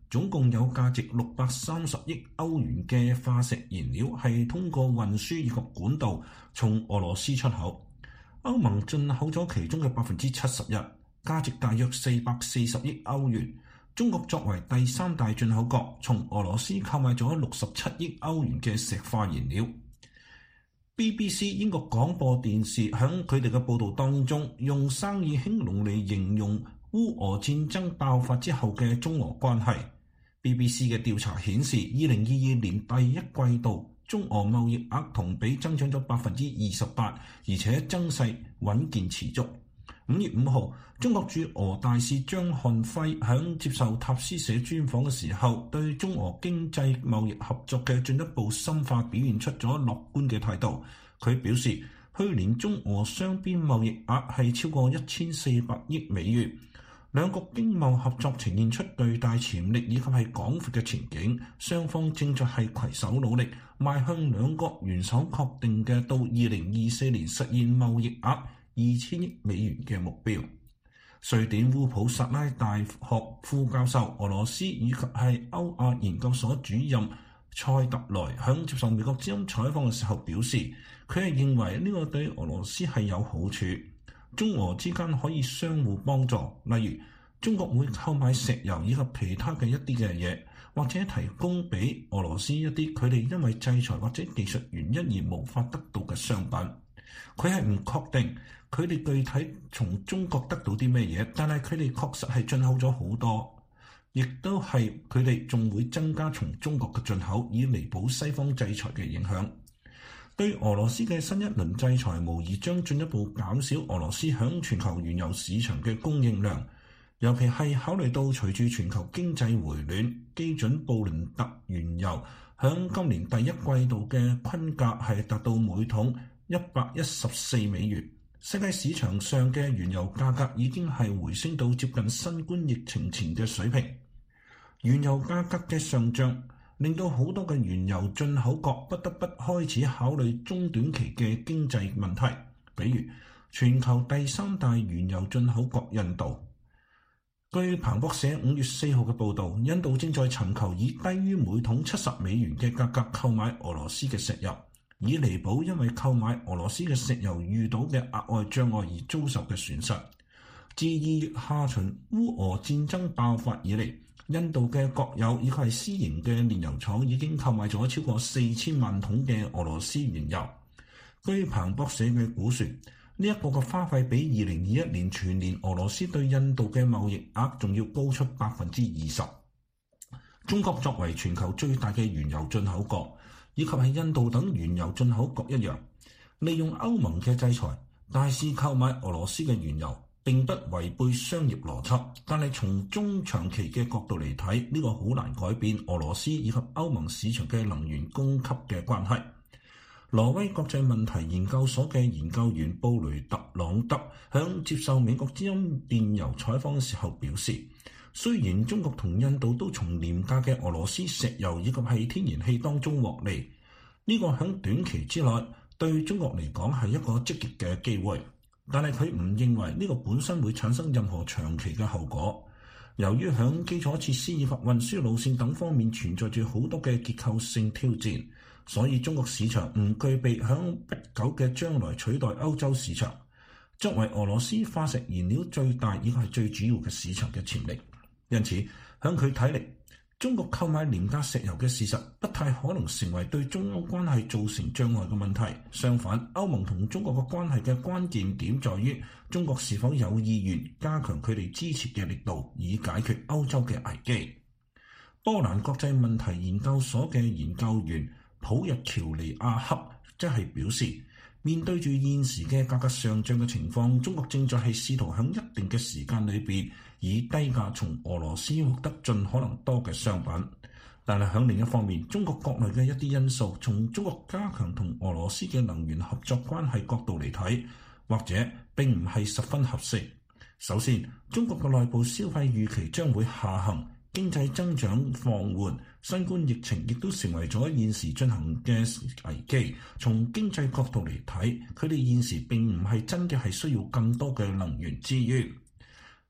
總共有價值六百三十億歐元嘅化石燃料係通過運輸以及管道從俄羅斯出口。歐盟進口咗其中嘅百分之七十一，價值大約四百四十億歐元。中國作為第三大進口國，從俄羅斯購買咗六十七億歐元嘅石化燃料。B B C 英國廣播電視響佢哋嘅報導當中，用生意興隆嚟形容烏俄戰爭爆發之後嘅中俄關係。B B C 嘅調查顯示，二零二二年第一季度中俄貿易額同比增長咗百分之二十八，而且增勢穩健持續。五月五號，中國駐俄大使張漢輝響接受塔斯社專訪嘅時候，對中俄經濟貿易合作嘅進一步深化表現出咗樂觀嘅態度。佢表示，去年中俄雙邊貿易額係超過一千四百億美元。兩國經貿合作呈現出巨大潛力以及係廣闊嘅前景，雙方正在係攜手努力，邁向兩國元首確定嘅到二零二四年實現貿易額二千億美元嘅目標。瑞典烏普薩拉大學副教授、俄羅斯以及係歐亞研究所主任塞特萊響接受美國之音採訪嘅時候表示，佢係認為呢個對俄羅斯係有好處。中俄之間可以相互幫助，例如中國會購買石油以及其他嘅一啲嘅嘢，或者提供俾俄羅斯一啲佢哋因為制裁或者技術原因而無法得到嘅商品。佢係唔確定佢哋具體從中國得到啲咩嘢，但係佢哋確實係進口咗好多，亦都係佢哋仲會增加從中國嘅進口，以彌補西方制裁嘅影響。對俄羅斯嘅新一輪制裁無疑將進一步減少俄羅斯響全球原油市場嘅供應量，尤其係考慮到隨住全球經濟回暖，基準布倫特原油響今年第一季度嘅均價係達到每桶一百一十四美元。世界市場上嘅原油價格已經係回升到接近新冠疫情前嘅水平。原油價格嘅上漲令到好多嘅原油進口國不得不開始考慮中短期嘅經濟問題，比如全球第三大原油進口國印度。據彭博社五月四號嘅報導，印度正在尋求以低於每桶七十美元嘅價格購買俄羅斯嘅石油，以彌補因為購買俄羅斯嘅石油遇到嘅額外障礙而遭受嘅損失。自二月下旬烏俄戰爭爆發以嚟，印度嘅國有以及係私營嘅煉油廠已經購買咗超過四千萬桶嘅俄羅斯原油。據彭博社嘅估算，呢、這、一個嘅花費比二零二一年全年俄羅斯對印度嘅貿易額仲要高出百分之二十。中國作為全球最大嘅原油進口國，以及係印度等原油進口國一樣，利用歐盟嘅制裁，大肆購買俄羅斯嘅原油，並不違背商業邏輯，但係從中長期嘅角度嚟睇，呢個好難改變俄羅斯以及歐盟市場嘅能源供給嘅關係。挪威國際問題研究所嘅研究員布雷特朗德響接受美國之音電郵採訪嘅時候表示，雖然中國同印度都從廉價嘅俄羅斯石油以及係天然氣當中獲利，呢個響短期之內對中國嚟講係一個積極嘅機會。但係佢唔認為呢個本身會產生任何長期嘅後果。由於響基礎設施以及運輸路線等方面存在住好多嘅結構性挑戰，所以中國市場唔具備響不久嘅將來取代歐洲市場，作為俄羅斯化石燃料最大以及係最主要嘅市場嘅潛力。因此，響佢睇嚟，中國購買廉價石油嘅事實不太可能成為對中歐關係造成障礙嘅問題。相反，歐盟同中國嘅關係嘅關鍵點在於中國是否有意願加強佢哋支持嘅力度，以解決歐洲嘅危機。波蘭國際問題研究所嘅研究員普日喬尼亞克即係表示，面對住現時嘅價格上漲嘅情況，中國正在係試圖喺一定嘅時間裏邊以低價從俄羅斯獲得盡可能多嘅商品。但係喺另一方面，中國國內嘅一啲因素，從中國加強同俄羅斯嘅能源合作關係角度嚟睇，或者並唔係十分合適。首先，中國嘅內部消費預期將會下行，經濟增長放緩，新冠疫情亦都成為咗現時進行嘅危機。從經濟角度嚟睇，佢哋現時並唔係真嘅係需要更多嘅能源資源。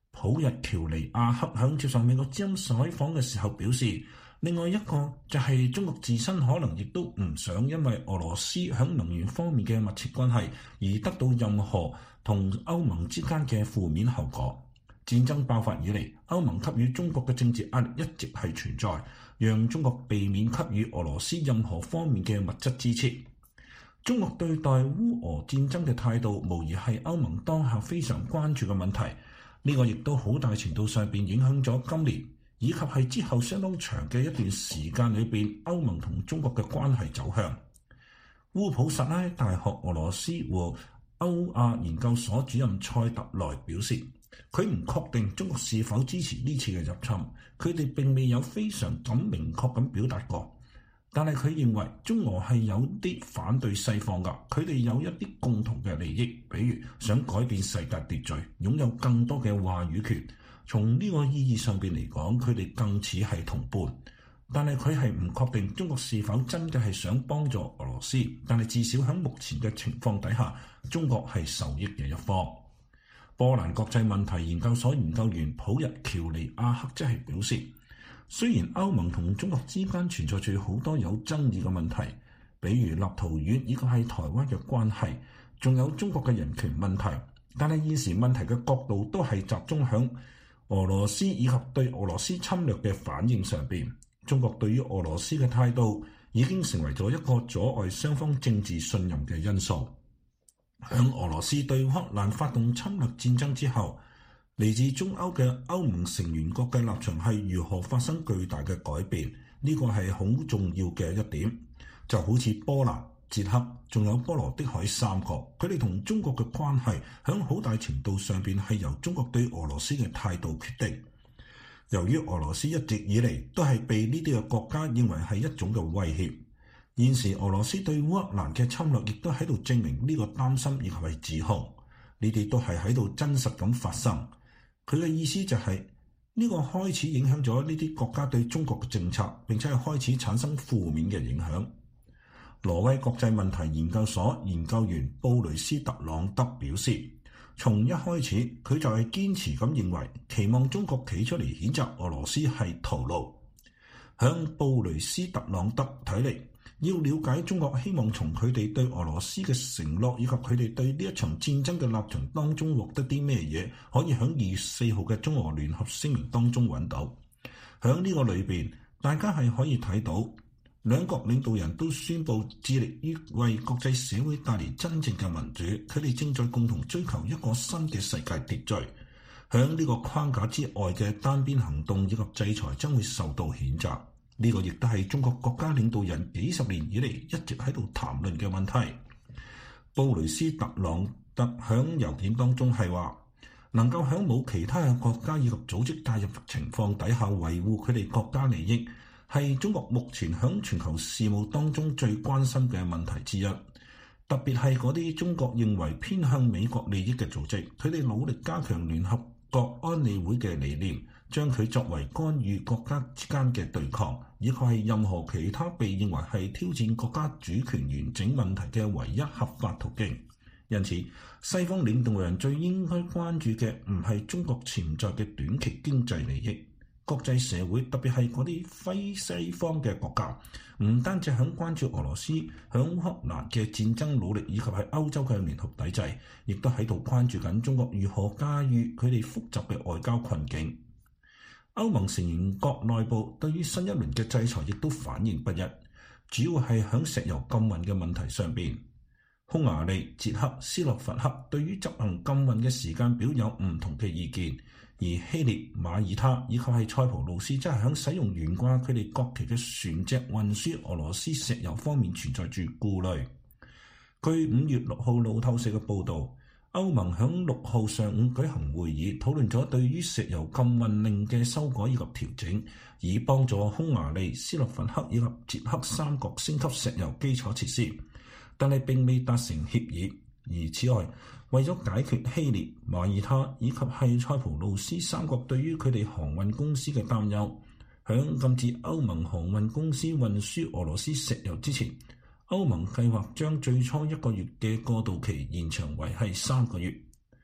普日喬尼亞克響接受美國之音採訪嘅時候表示，另外一個就係中國自身可能亦都唔想因為俄羅斯響能源方面嘅密切關係而得到任何同歐盟之間嘅負面後果。戰爭爆發以嚟，歐盟給予中國嘅政治壓力一直係存在，讓中國避免給予俄羅斯任何方面嘅物質支持。中國對待烏俄戰爭嘅態度，無疑係歐盟當下非常關注嘅問題。呢個亦都好大程度上邊影響咗今年以及係之後相當長嘅一段時間裏邊歐盟同中國嘅關係走向。烏普薩拉大學俄羅斯和歐亞研究所主任塞特萊表示，佢唔確定中國是否支持呢次嘅入侵，佢哋並未有非常咁明確咁表達過。但係佢認為中俄係有啲反對西方㗎，佢哋有一啲共同嘅利益，比如想改變世界秩序，擁有更多嘅話語權。從呢個意義上邊嚟講，佢哋更似係同伴。但係佢係唔確定中國是否真嘅係想幫助俄羅斯，但係至少喺目前嘅情況底下，中國係受益嘅一方。波蘭國際問題研究所研究員普日喬尼亞克即係表示，雖然歐盟同中國之間存在住好多有爭議嘅問題，比如立陶宛以及係台灣嘅關係，仲有中國嘅人權問題，但係現時問題嘅角度都係集中響俄羅斯以及對俄羅斯侵略嘅反應上邊。中國對於俄羅斯嘅態度已經成為咗一個阻礙雙方政治信任嘅因素。響俄羅斯對烏克蘭發動侵略戰爭之後，嚟自中歐嘅歐盟成員國嘅立場係如何發生巨大嘅改變？呢個係好重要嘅一點。就好似波蘭、捷克仲有波羅的海三國，佢哋同中國嘅關係響好大程度上邊係由中國對俄羅斯嘅態度決定。由於俄羅斯一直以嚟都係被呢啲嘅國家認為係一種嘅威脅，現時俄羅斯對烏克蘭嘅侵略亦都喺度證明呢個擔心以及係指控，呢啲都係喺度真實咁發生。佢嘅意思就係、是、呢、這個開始影響咗呢啲國家對中國嘅政策，並且係開始產生負面嘅影響。挪威國際問題研究所研究員布雷斯特朗德表示，從一開始佢就係堅持咁認為，期望中國企出嚟譴責俄羅斯係徒勞。響布雷斯特朗德睇嚟，要了解中國希望從佢哋對俄羅斯嘅承諾以及佢哋對呢一場戰爭嘅立場當中獲得啲咩嘢，可以響二月四號嘅中俄聯合聲明當中揾到。響呢個裏邊，大家係可以睇到兩國領導人都宣布致力於為國際社會帶嚟真正嘅民主，佢哋正在共同追求一個新嘅世界秩序。響呢個框架之外嘅單邊行動以及制裁將會受到譴責。呢個亦都係中國國家領導人幾十年以嚟一直喺度談論嘅問題。布雷斯特朗特響郵件當中係話，能夠響冇其他嘅國家以及組織介入情況底下維護佢哋國家利益，係中國目前響全球事務當中最關心嘅問題之一。特別係嗰啲中國認為偏向美國利益嘅組織，佢哋努力加強聯合國安理會嘅理念，將佢作為干預國家之間嘅對抗，以及係任何其他被認為係挑戰國家主權完整問題嘅唯一合法途徑。因此，西方領導人最應該關注嘅唔係中國潛在嘅短期經濟利益，國際社會特別係嗰啲非西方嘅國家，唔單止響關注俄羅斯響烏克蘭嘅戰爭努力，以及係歐洲嘅聯合抵制，亦都喺度關注緊中國如何駕馭佢哋複雜嘅外交困境。歐盟成員國內部對於新一輪嘅制裁亦都反應不一，主要係響石油禁運嘅問題上邊。匈牙利、捷克、斯洛伐克對於執行禁運嘅時間表有唔同嘅意見，而希臘、馬耳他以及係塞浦路斯，即係響使用懸掛佢哋國旗嘅船隻運輸俄羅斯石油方面存在住顧慮。據五月六號路透社嘅報導，歐盟響六號上午舉行會議，討論咗對於石油禁運令嘅修改以及調整，以幫助匈牙利、斯洛伐克以及捷克三國升級石油基礎設施，但係並未達成協議。而此外，為咗解決希臘、馬耳他以及係塞浦路斯三國對於佢哋航運公司嘅擔憂，響禁止歐盟航運公司運輸俄羅斯石油之前，歐盟計劃將最初一個月嘅過渡期延長為係三個月。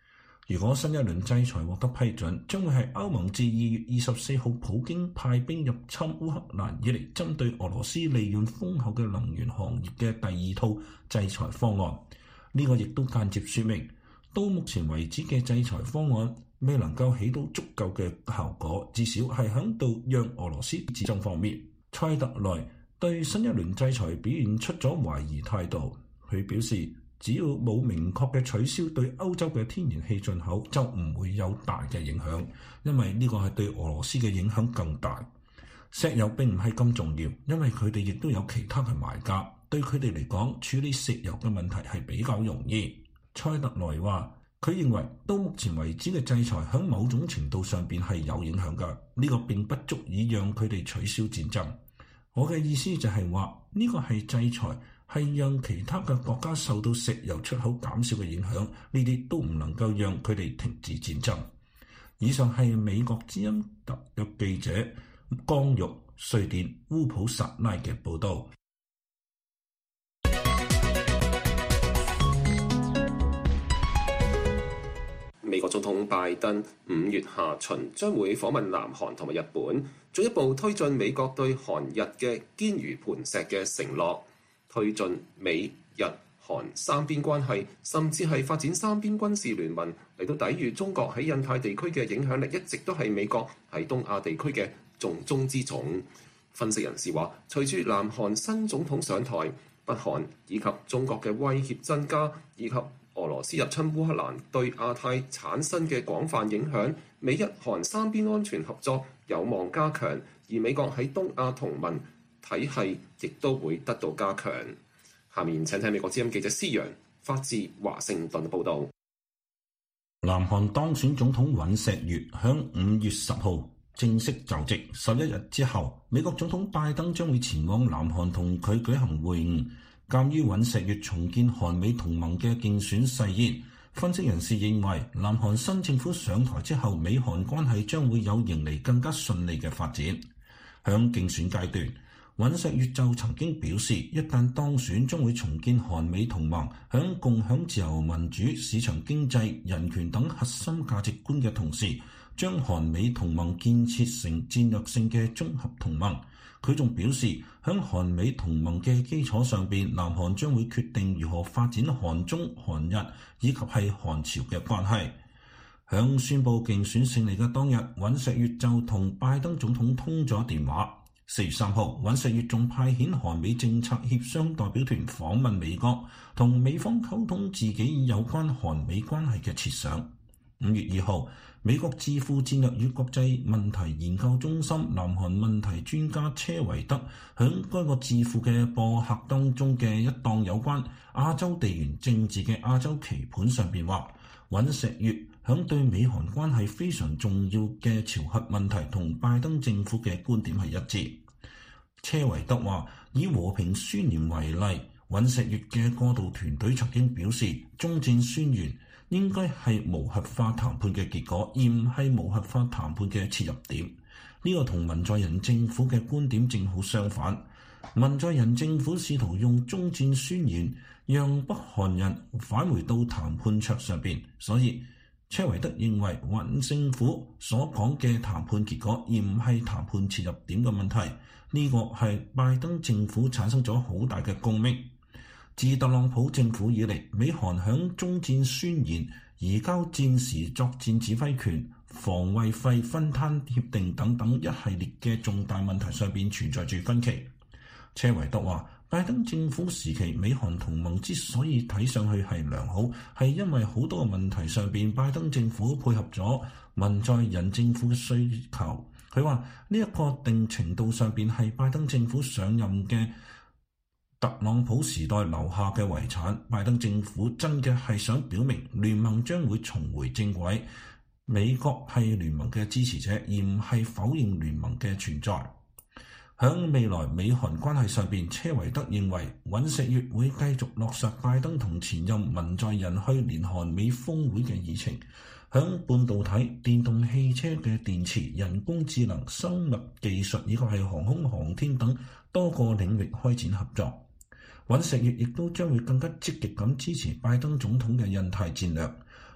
如果新一輪制裁獲得批准，將會係歐盟自二月二十四號普京派兵入侵烏克蘭以嚟，針對俄羅斯利潤豐厚嘅能源行業嘅第二套制裁方案。呢、這個亦都間接說明，到目前為止嘅制裁方案未能夠起到足夠嘅效果，至少係響度讓俄羅斯戰爭方面。蔡特萊對新一輪制裁表現出咗懷疑態度，佢表示，只要冇明確嘅取消對歐洲嘅天然氣進口，就唔會有大嘅影響，因為呢個係對俄羅斯嘅影響更大。石油並唔係咁重要，因為佢哋亦都有其他嘅買家，對佢哋嚟講，處理石油嘅問題係比較容易。蔡特萊話，佢認為到目前為止嘅制裁喺某種程度上邊係有影響㗎，呢個並不足以讓佢哋取消戰爭。我嘅意思就係話，呢個係制裁，係讓其他嘅國家受到石油出口減少嘅影響，呢啲都唔能夠讓佢哋停止戰爭。以上係美國之音特約記者江玉瑞典烏普薩拉嘅報導。 美國總統拜登五月下旬將會訪問南韓同埋日本，進一步推進美國對韓日嘅堅如磐石嘅承諾，推進美日韓三邊關係，甚至係發展三邊軍事聯盟嚟到抵禦中國喺印太地區嘅影響力，一直都係美國喺東亞地區嘅重中之重。分析人士話，隨住南韓新總統上台，北韓以及中國嘅威脅增加，以及俄羅斯入侵烏克蘭對亞太產生嘅廣泛影響，美日韓三邊安全合作有望加強，而美國喺東亞同盟體系亦都會得到加強。下面請睇美國之音記者施揚發自華盛頓報導。 南韓當選總統尹錫悅響五月十號正式就職，十一日之後，美國總統拜登將會前往南韓同佢舉行會晤。鑑於尹錫悅重建韓美同盟嘅競選誓言，分析人士認為，南韓新政府上台之後，美韓關係將會有迎嚟更加順利嘅發展。響競選階段，尹錫悅就曾經表示，一旦當選，將會重建韓美同盟，響共享自由民主、市場經濟、人權等核心價值觀嘅同時，將韓美同盟建設成戰略性嘅綜合同盟。佢仲表示，喺韓美同盟嘅基礎上邊，南韓將會決定如何發展韓中、韓日以及係韓朝嘅關係。響宣布競選勝利嘅當日，尹錫悅就同拜登總統通咗電話。四月三號，尹錫悅仲派遣韓美政策協商代表團訪問美國，同美方溝通自己有關韓美關係嘅設想。五月二號，美國智庫戰略與國際問題研究中心南韓問題專家車維德響該個智庫嘅播客當中嘅一檔有關亞洲地緣政治嘅亞洲棋盤上邊話，尹錫悅響對美韓關係非常重要嘅朝核問題同拜登政府嘅觀點係一致。車維德話，以和平宣言為例，尹錫悅嘅過渡團隊曾經表示，終戰宣言應該係無核化談判嘅結果，而唔係無核化談判嘅切入點。呢、這個同文在寅政府嘅觀點正好相反。文在寅政府試圖用終戰宣言讓北韓人返回到談判桌上邊，所以車維德認為尹政府所講嘅談判結果，而唔係談判切入點嘅問題。呢、這個係拜登政府產生咗好大嘅共鳴。自特朗普政府以嚟，美韓響終戰宣言、移交戰時作戰指揮權、防衛費分攤協定等等一系列嘅重大問題上邊存在住分歧。車維德話，拜登政府時期美韓同盟之所以睇上去係良好，係因為好多個問題上邊拜登政府配合咗文在寅政府嘅需求。佢話呢一個定程度上邊係拜登政府上任嘅特朗普時代留下嘅遺產。拜登政府真嘅係想表明聯盟將會重回正軌，美國係聯盟嘅支持者，而唔係否認聯盟嘅存在。響未來美韓關係上邊，車維德認為尹錫悅會繼續落實拜登同前任文在寅去年韓美峰會嘅議程，響半導體、電動汽車嘅電池、人工智能、生物技術以及係航空航天等多個領域開展合作。尹錫悅亦都將會更加積極咁支持拜登總統嘅印太戰略。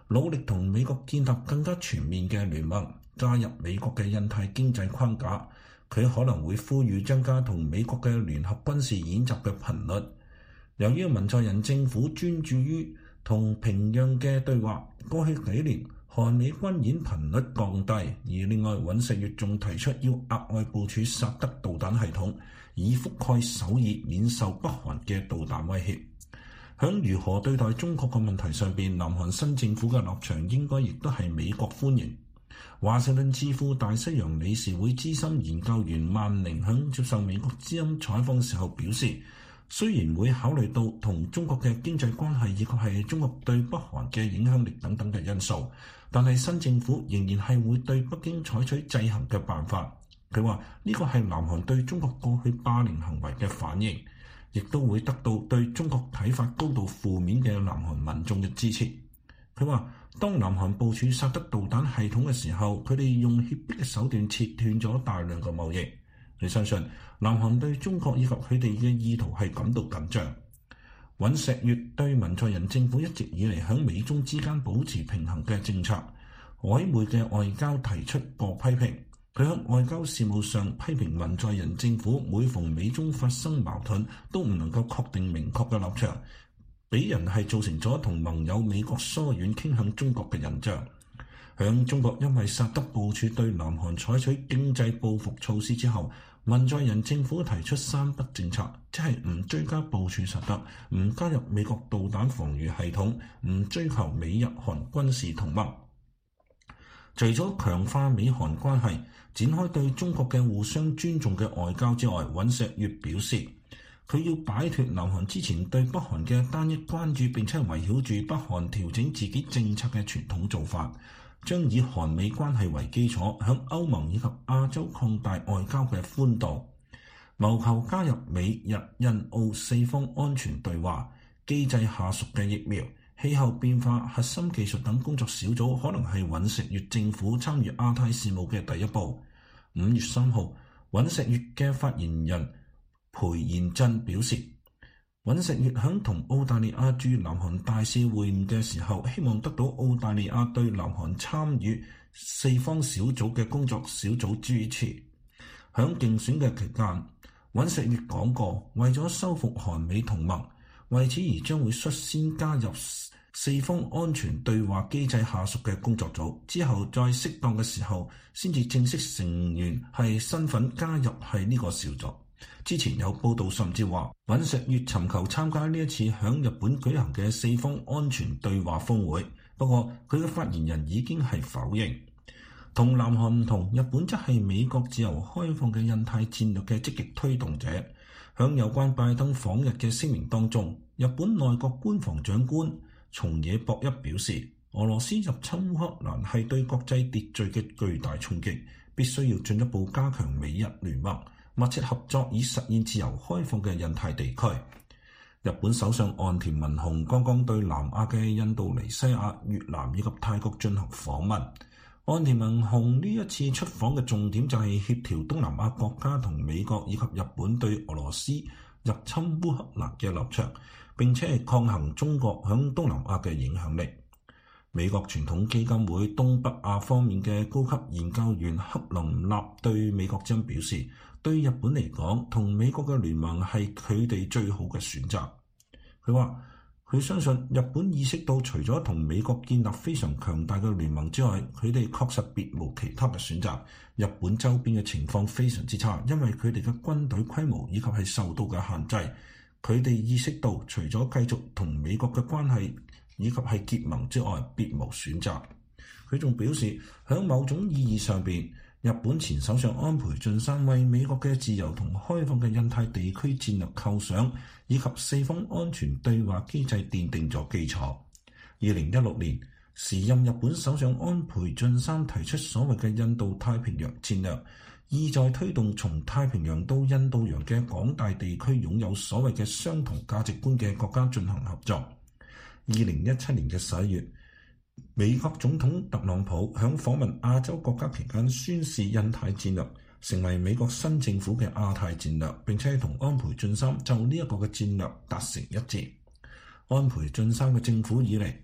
努力同美國建立更加全面嘅聯盟，加入美國嘅印太經濟框架。佢可能會呼籲增加同美國嘅聯合軍事演習嘅頻率。由於文在寅政府專注於同平壤嘅對話，過去幾年韓美軍演頻率降低，而另外尹錫悅仲提出要額外部署薩德導彈系統，以覆蓋首爾免受北韓嘅導彈威脅。響如何對待中國嘅問題上邊，南韓新政府嘅立場應該亦都係美國歡迎。華盛頓智庫大西洋理事會資深研究員萬寧響接受美國之音採訪時候表示，雖然會考慮到同中國嘅經濟關係以及係中國對北韓嘅影響力等等嘅因素，但係新政府仍然係會對北京採取制衡嘅辦法。佢話呢個係南韓對中國過去霸凌行為嘅反應，亦都會得到對中國睇法高度負面嘅南韓民眾嘅支持。佢話當南韓部署薩德導彈系統嘅時候，佢哋用脅迫嘅手段切斷咗大量嘅貿易。佢相信南韓對中國以及佢哋嘅意圖係感到緊張。尹錫悅對文在寅政府一直以嚟響美中之間保持平衡嘅政策、曖昧嘅外交提出過批評。佢喺外交事務上批評文在寅政府每逢美中發生矛盾都唔能夠確定明確嘅立場，俾人係造成咗同盟友美國疏遠傾向中國嘅印象。響中國因為薩德部署對南韓採取經濟報復措施之後，文在寅政府提出三不政策，即係唔追加部署薩德，唔加入美國導彈防禦系統，唔追求美日韓軍事同盟。除咗強化美韓關係，展開對中國嘅互相尊重嘅外交之外，尹錫悅表示，佢要擺脫南韓之前對北韓嘅單一關注，並且圍繞住北韓調整自己政策嘅傳統做法，將以韓美關係為基礎，響歐盟以及亞洲擴大外交嘅寬度，謀求加入美日印澳四方安全對話機制下屬嘅疫苗、氣候變化、核心技術等工作小組，可能係尹錫悅政府參與亞太事務嘅第一步。五月三號，尹錫悅嘅發言人裴賢鎮表示，尹錫悅響同澳大利亞駐南韓大使會晤嘅時候，希望得到澳大利亞對南韓參與四方小組嘅工作小組支持。響競選嘅期間，尹錫悅講過，為咗修復韓美同盟，為此而將會率先加入四方安全對話機制下屬嘅工作組，之後在適當嘅時候先至正式成員係身份加入係呢個小組。之前有報道甚至話，尹錫悅尋求參加呢一次響日本舉行嘅四方安全對話峰會，不過佢嘅發言人已經係否認。同南韓唔同，日本則係美國自由開放嘅印太戰略嘅積極推動者。響有關拜登訪日嘅聲明當中，日本內閣官房長官松野博一表示，俄羅斯入侵烏克蘭係對國際秩序嘅巨大衝擊，必須要進一步加強美日聯盟，密切合作以實現自由開放嘅印太地區。日本首相岸田文雄剛剛對南亞嘅印度尼西亞、越南以及泰國進行訪問。岸田文雄呢一次出訪嘅重點就係協調東南亞國家同美國以及日本對俄羅斯入侵烏克蘭嘅立場，並且係抗衡中國響東南亞嘅影響力。美國傳統基金會東北亞方面嘅高級研究員克林納對美國之音表示，對日本嚟講，同美國嘅聯盟係佢哋最好嘅選擇。佢話佢相信日本意識到除咗同美國建立非常強大嘅聯盟之外，佢哋確實別無其他嘅選擇。日本周邊嘅情況非常之差，因為佢哋嘅軍隊規模以及係受到嘅限制。佢哋意識到除咗繼續同美國嘅關係以及係結盟之外，別無選擇。佢仲表示，喺某種意義上邊，日本前首相安倍晉三為美國嘅自由同開放嘅印太地區戰略構想以及四方安全對話機制奠定咗基礎。二零一六年，時任日本首相安倍晉三提出所謂嘅印度太平洋戰略，意在推動從太平洋到印度洋嘅廣大地區擁有所謂嘅相同價值觀嘅國家進行合作。二零一七年嘅十一月，美國總統特朗普響訪問亞洲國家期間宣示印太戰略成為美國新政府嘅亞太戰略，並且同安倍晉三就呢一個嘅戰略達成一致。安倍晉三嘅政府以嚟，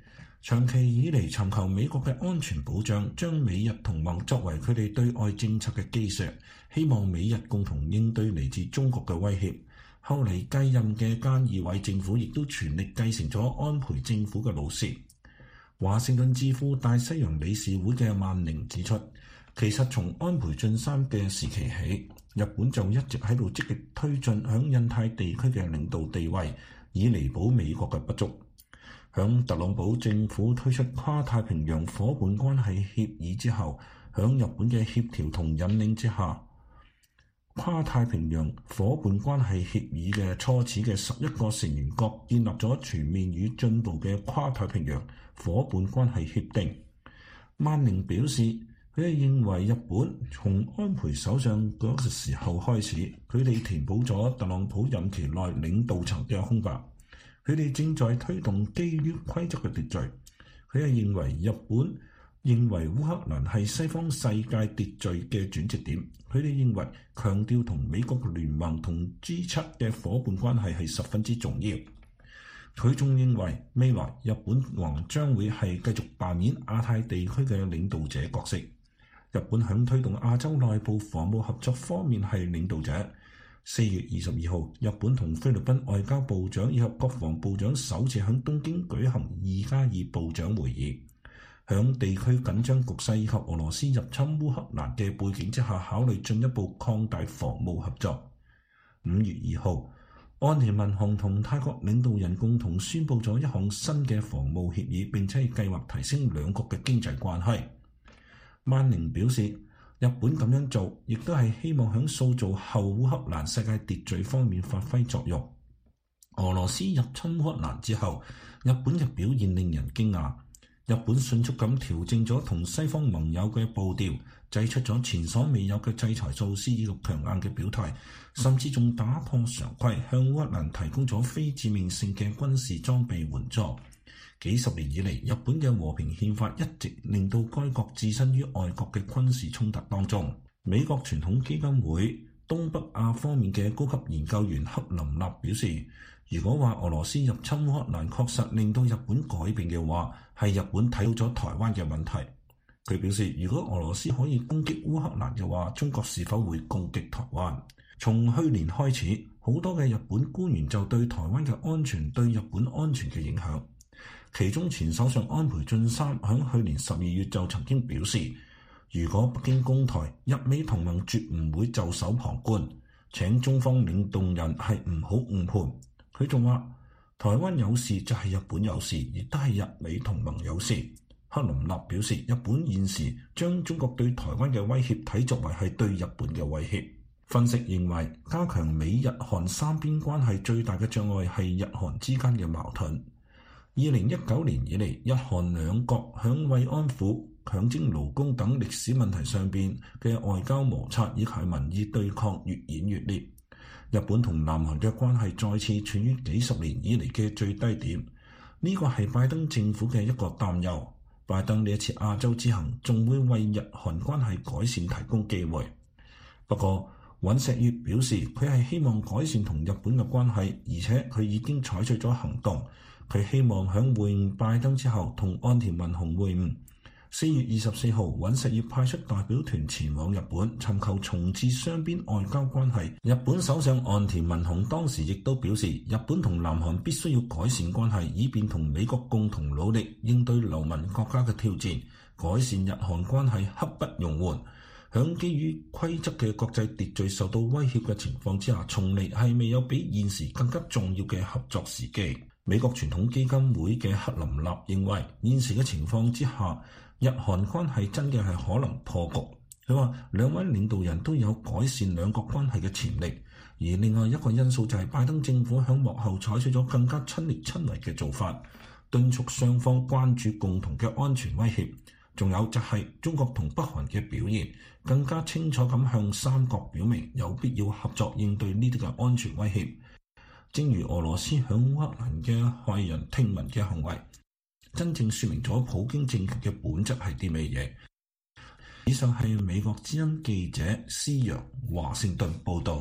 長期以嚟尋求美國嘅安全保障，將美日同盟作為佢哋對外政策嘅基石，希望美日共同應對嚟自中國嘅威脅。後嚟繼任嘅菅義偉政府亦都全力繼承咗安倍政府嘅路線。華盛頓智庫大西洋理事會嘅萬寧指出，其實從安倍晉三嘅時期起，日本就一直喺度積極推進響印太地區嘅領導地位，以彌補美國嘅不足。響特朗普政府推出跨太平洋夥伴關係協議之後，響日本嘅協調同引領之下，跨太平洋夥伴關係協議嘅初始嘅十一個成員國建立咗全面與進步嘅跨太平洋夥伴關係協定。萬寧表示，佢係認為日本從安倍首相嗰個時候開始，佢哋填補咗特朗普任期內領導層嘅空白。佢哋正在推動基於規則嘅秩序。佢係認為日本認為烏克蘭係西方世界秩序嘅轉折點。佢哋認為強調同美國聯盟同 G 七 嘅夥伴關係係十分之重要。佢仲認為未來日本還將會係繼續扮演亞太地區嘅領導者角色。日本響推動亞洲內部防務合作方面係領導者。四月二十二號，日本同菲律賓外交部長以及國防部長首次喺東京舉行二加二部長會議，響地區緊張局勢以及俄羅斯入侵烏克蘭嘅背景之下，考慮進一步擴大防務合作。五月二號，岸田文雄同泰國領導人共同宣布咗一項新嘅防務協議，並且計劃提升兩國嘅經濟關係。萬寧表示，日本咁樣做，亦都係希望喺塑造後烏克蘭世界秩序方面發揮作用。俄羅斯入侵烏克蘭之後，日本嘅表現令人驚訝。日本迅速咁調整咗同西方盟友嘅步調，祭出咗前所未有嘅制裁措施以及強硬嘅表態，甚至仲打破常規，向烏克蘭提供咗非致命性嘅軍事裝備援助。幾十年以嚟，日本嘅和平憲法一直令到該國置身於外國嘅軍事衝突當中。美國傳統基金會東北亞方面嘅高級研究員克林納表示，如果話俄羅斯入侵烏克蘭確實令到日本改變嘅話，係日本睇到咗台灣嘅問題。佢表示，如果俄羅斯可以攻擊烏克蘭嘅話，中國是否會攻擊台灣？從去年開始，好多嘅日本官員就對台灣嘅安全對日本安全嘅影響。其中前首相安倍晉三喺去年十二月就曾經表示，如果北京攻台，日美同盟絕唔會袖手旁觀，請中方領導人係唔好誤判。佢仲話，台灣有事就係日本有事，亦都係日美同盟有事。克林納表示，日本現時將中國對台灣嘅威脅睇作為係對日本嘅威脅。分析認為，加強美日韓三邊關係最大嘅障礙係日韓之間嘅矛盾。二零一九年以嚟，日韓兩國響慰安婦、強徵勞工等歷史問題上邊嘅外交摩擦以及民意對抗越演越烈。日本同南韓嘅關係再次處於幾十年以嚟嘅最低點，呢個係拜登政府嘅一個擔憂。拜登呢一次亞洲之行仲會為日韓關係改善提供機會。不過，尹錫悅表示佢係希望改善同日本嘅關係，而且佢已經採取咗行動。佢希望喺會晤拜登之後同岸田文雄會晤。四月二十四號，尹錫悅派出代表團前往日本，尋求重置雙邊外交關係。日本首相岸田文雄當時亦都表示，日本同南韓必須要改善關係，以便同美國共同努力應對流氓國家嘅挑戰，改善日韓關係刻不容緩。響基於規則嘅國際秩序受到威脅嘅情況之下，從嚟係未有比現時更加重要嘅合作時機。美國傳統基金會嘅克林納認為，現時嘅情況之下，日韓關係真嘅係可能破局。佢話兩位領導人都有改善兩國關係嘅潛力，而另外一個因素就係拜登政府響幕後採取咗更加親力親為嘅做法，敦促雙方關注共同嘅安全威脅。仲有就係中國同北韓嘅表現，更加清楚咁向三國表明有必要合作應對呢啲嘅安全威脅。正如俄羅斯響烏克蘭嘅駭人聽聞嘅行為，真正說明咗普京政權嘅本質係啲咩嘢。以上係美國之音記者施陽華盛頓報道。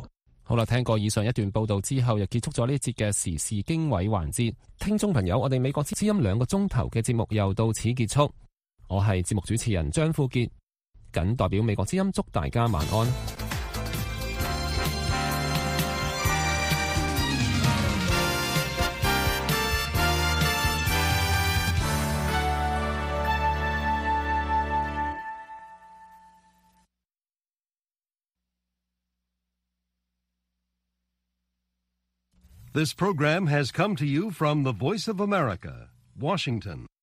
好啦，聽過以上一段報道之後，又結束咗呢一節嘅時事經緯環節。聽眾朋友，我哋美國之音兩個鐘頭嘅節目又到此結束。我係節目主持人張富傑，謹代表美國之音祝大家晚安。 This program has come to you from the Voice of America, Washington.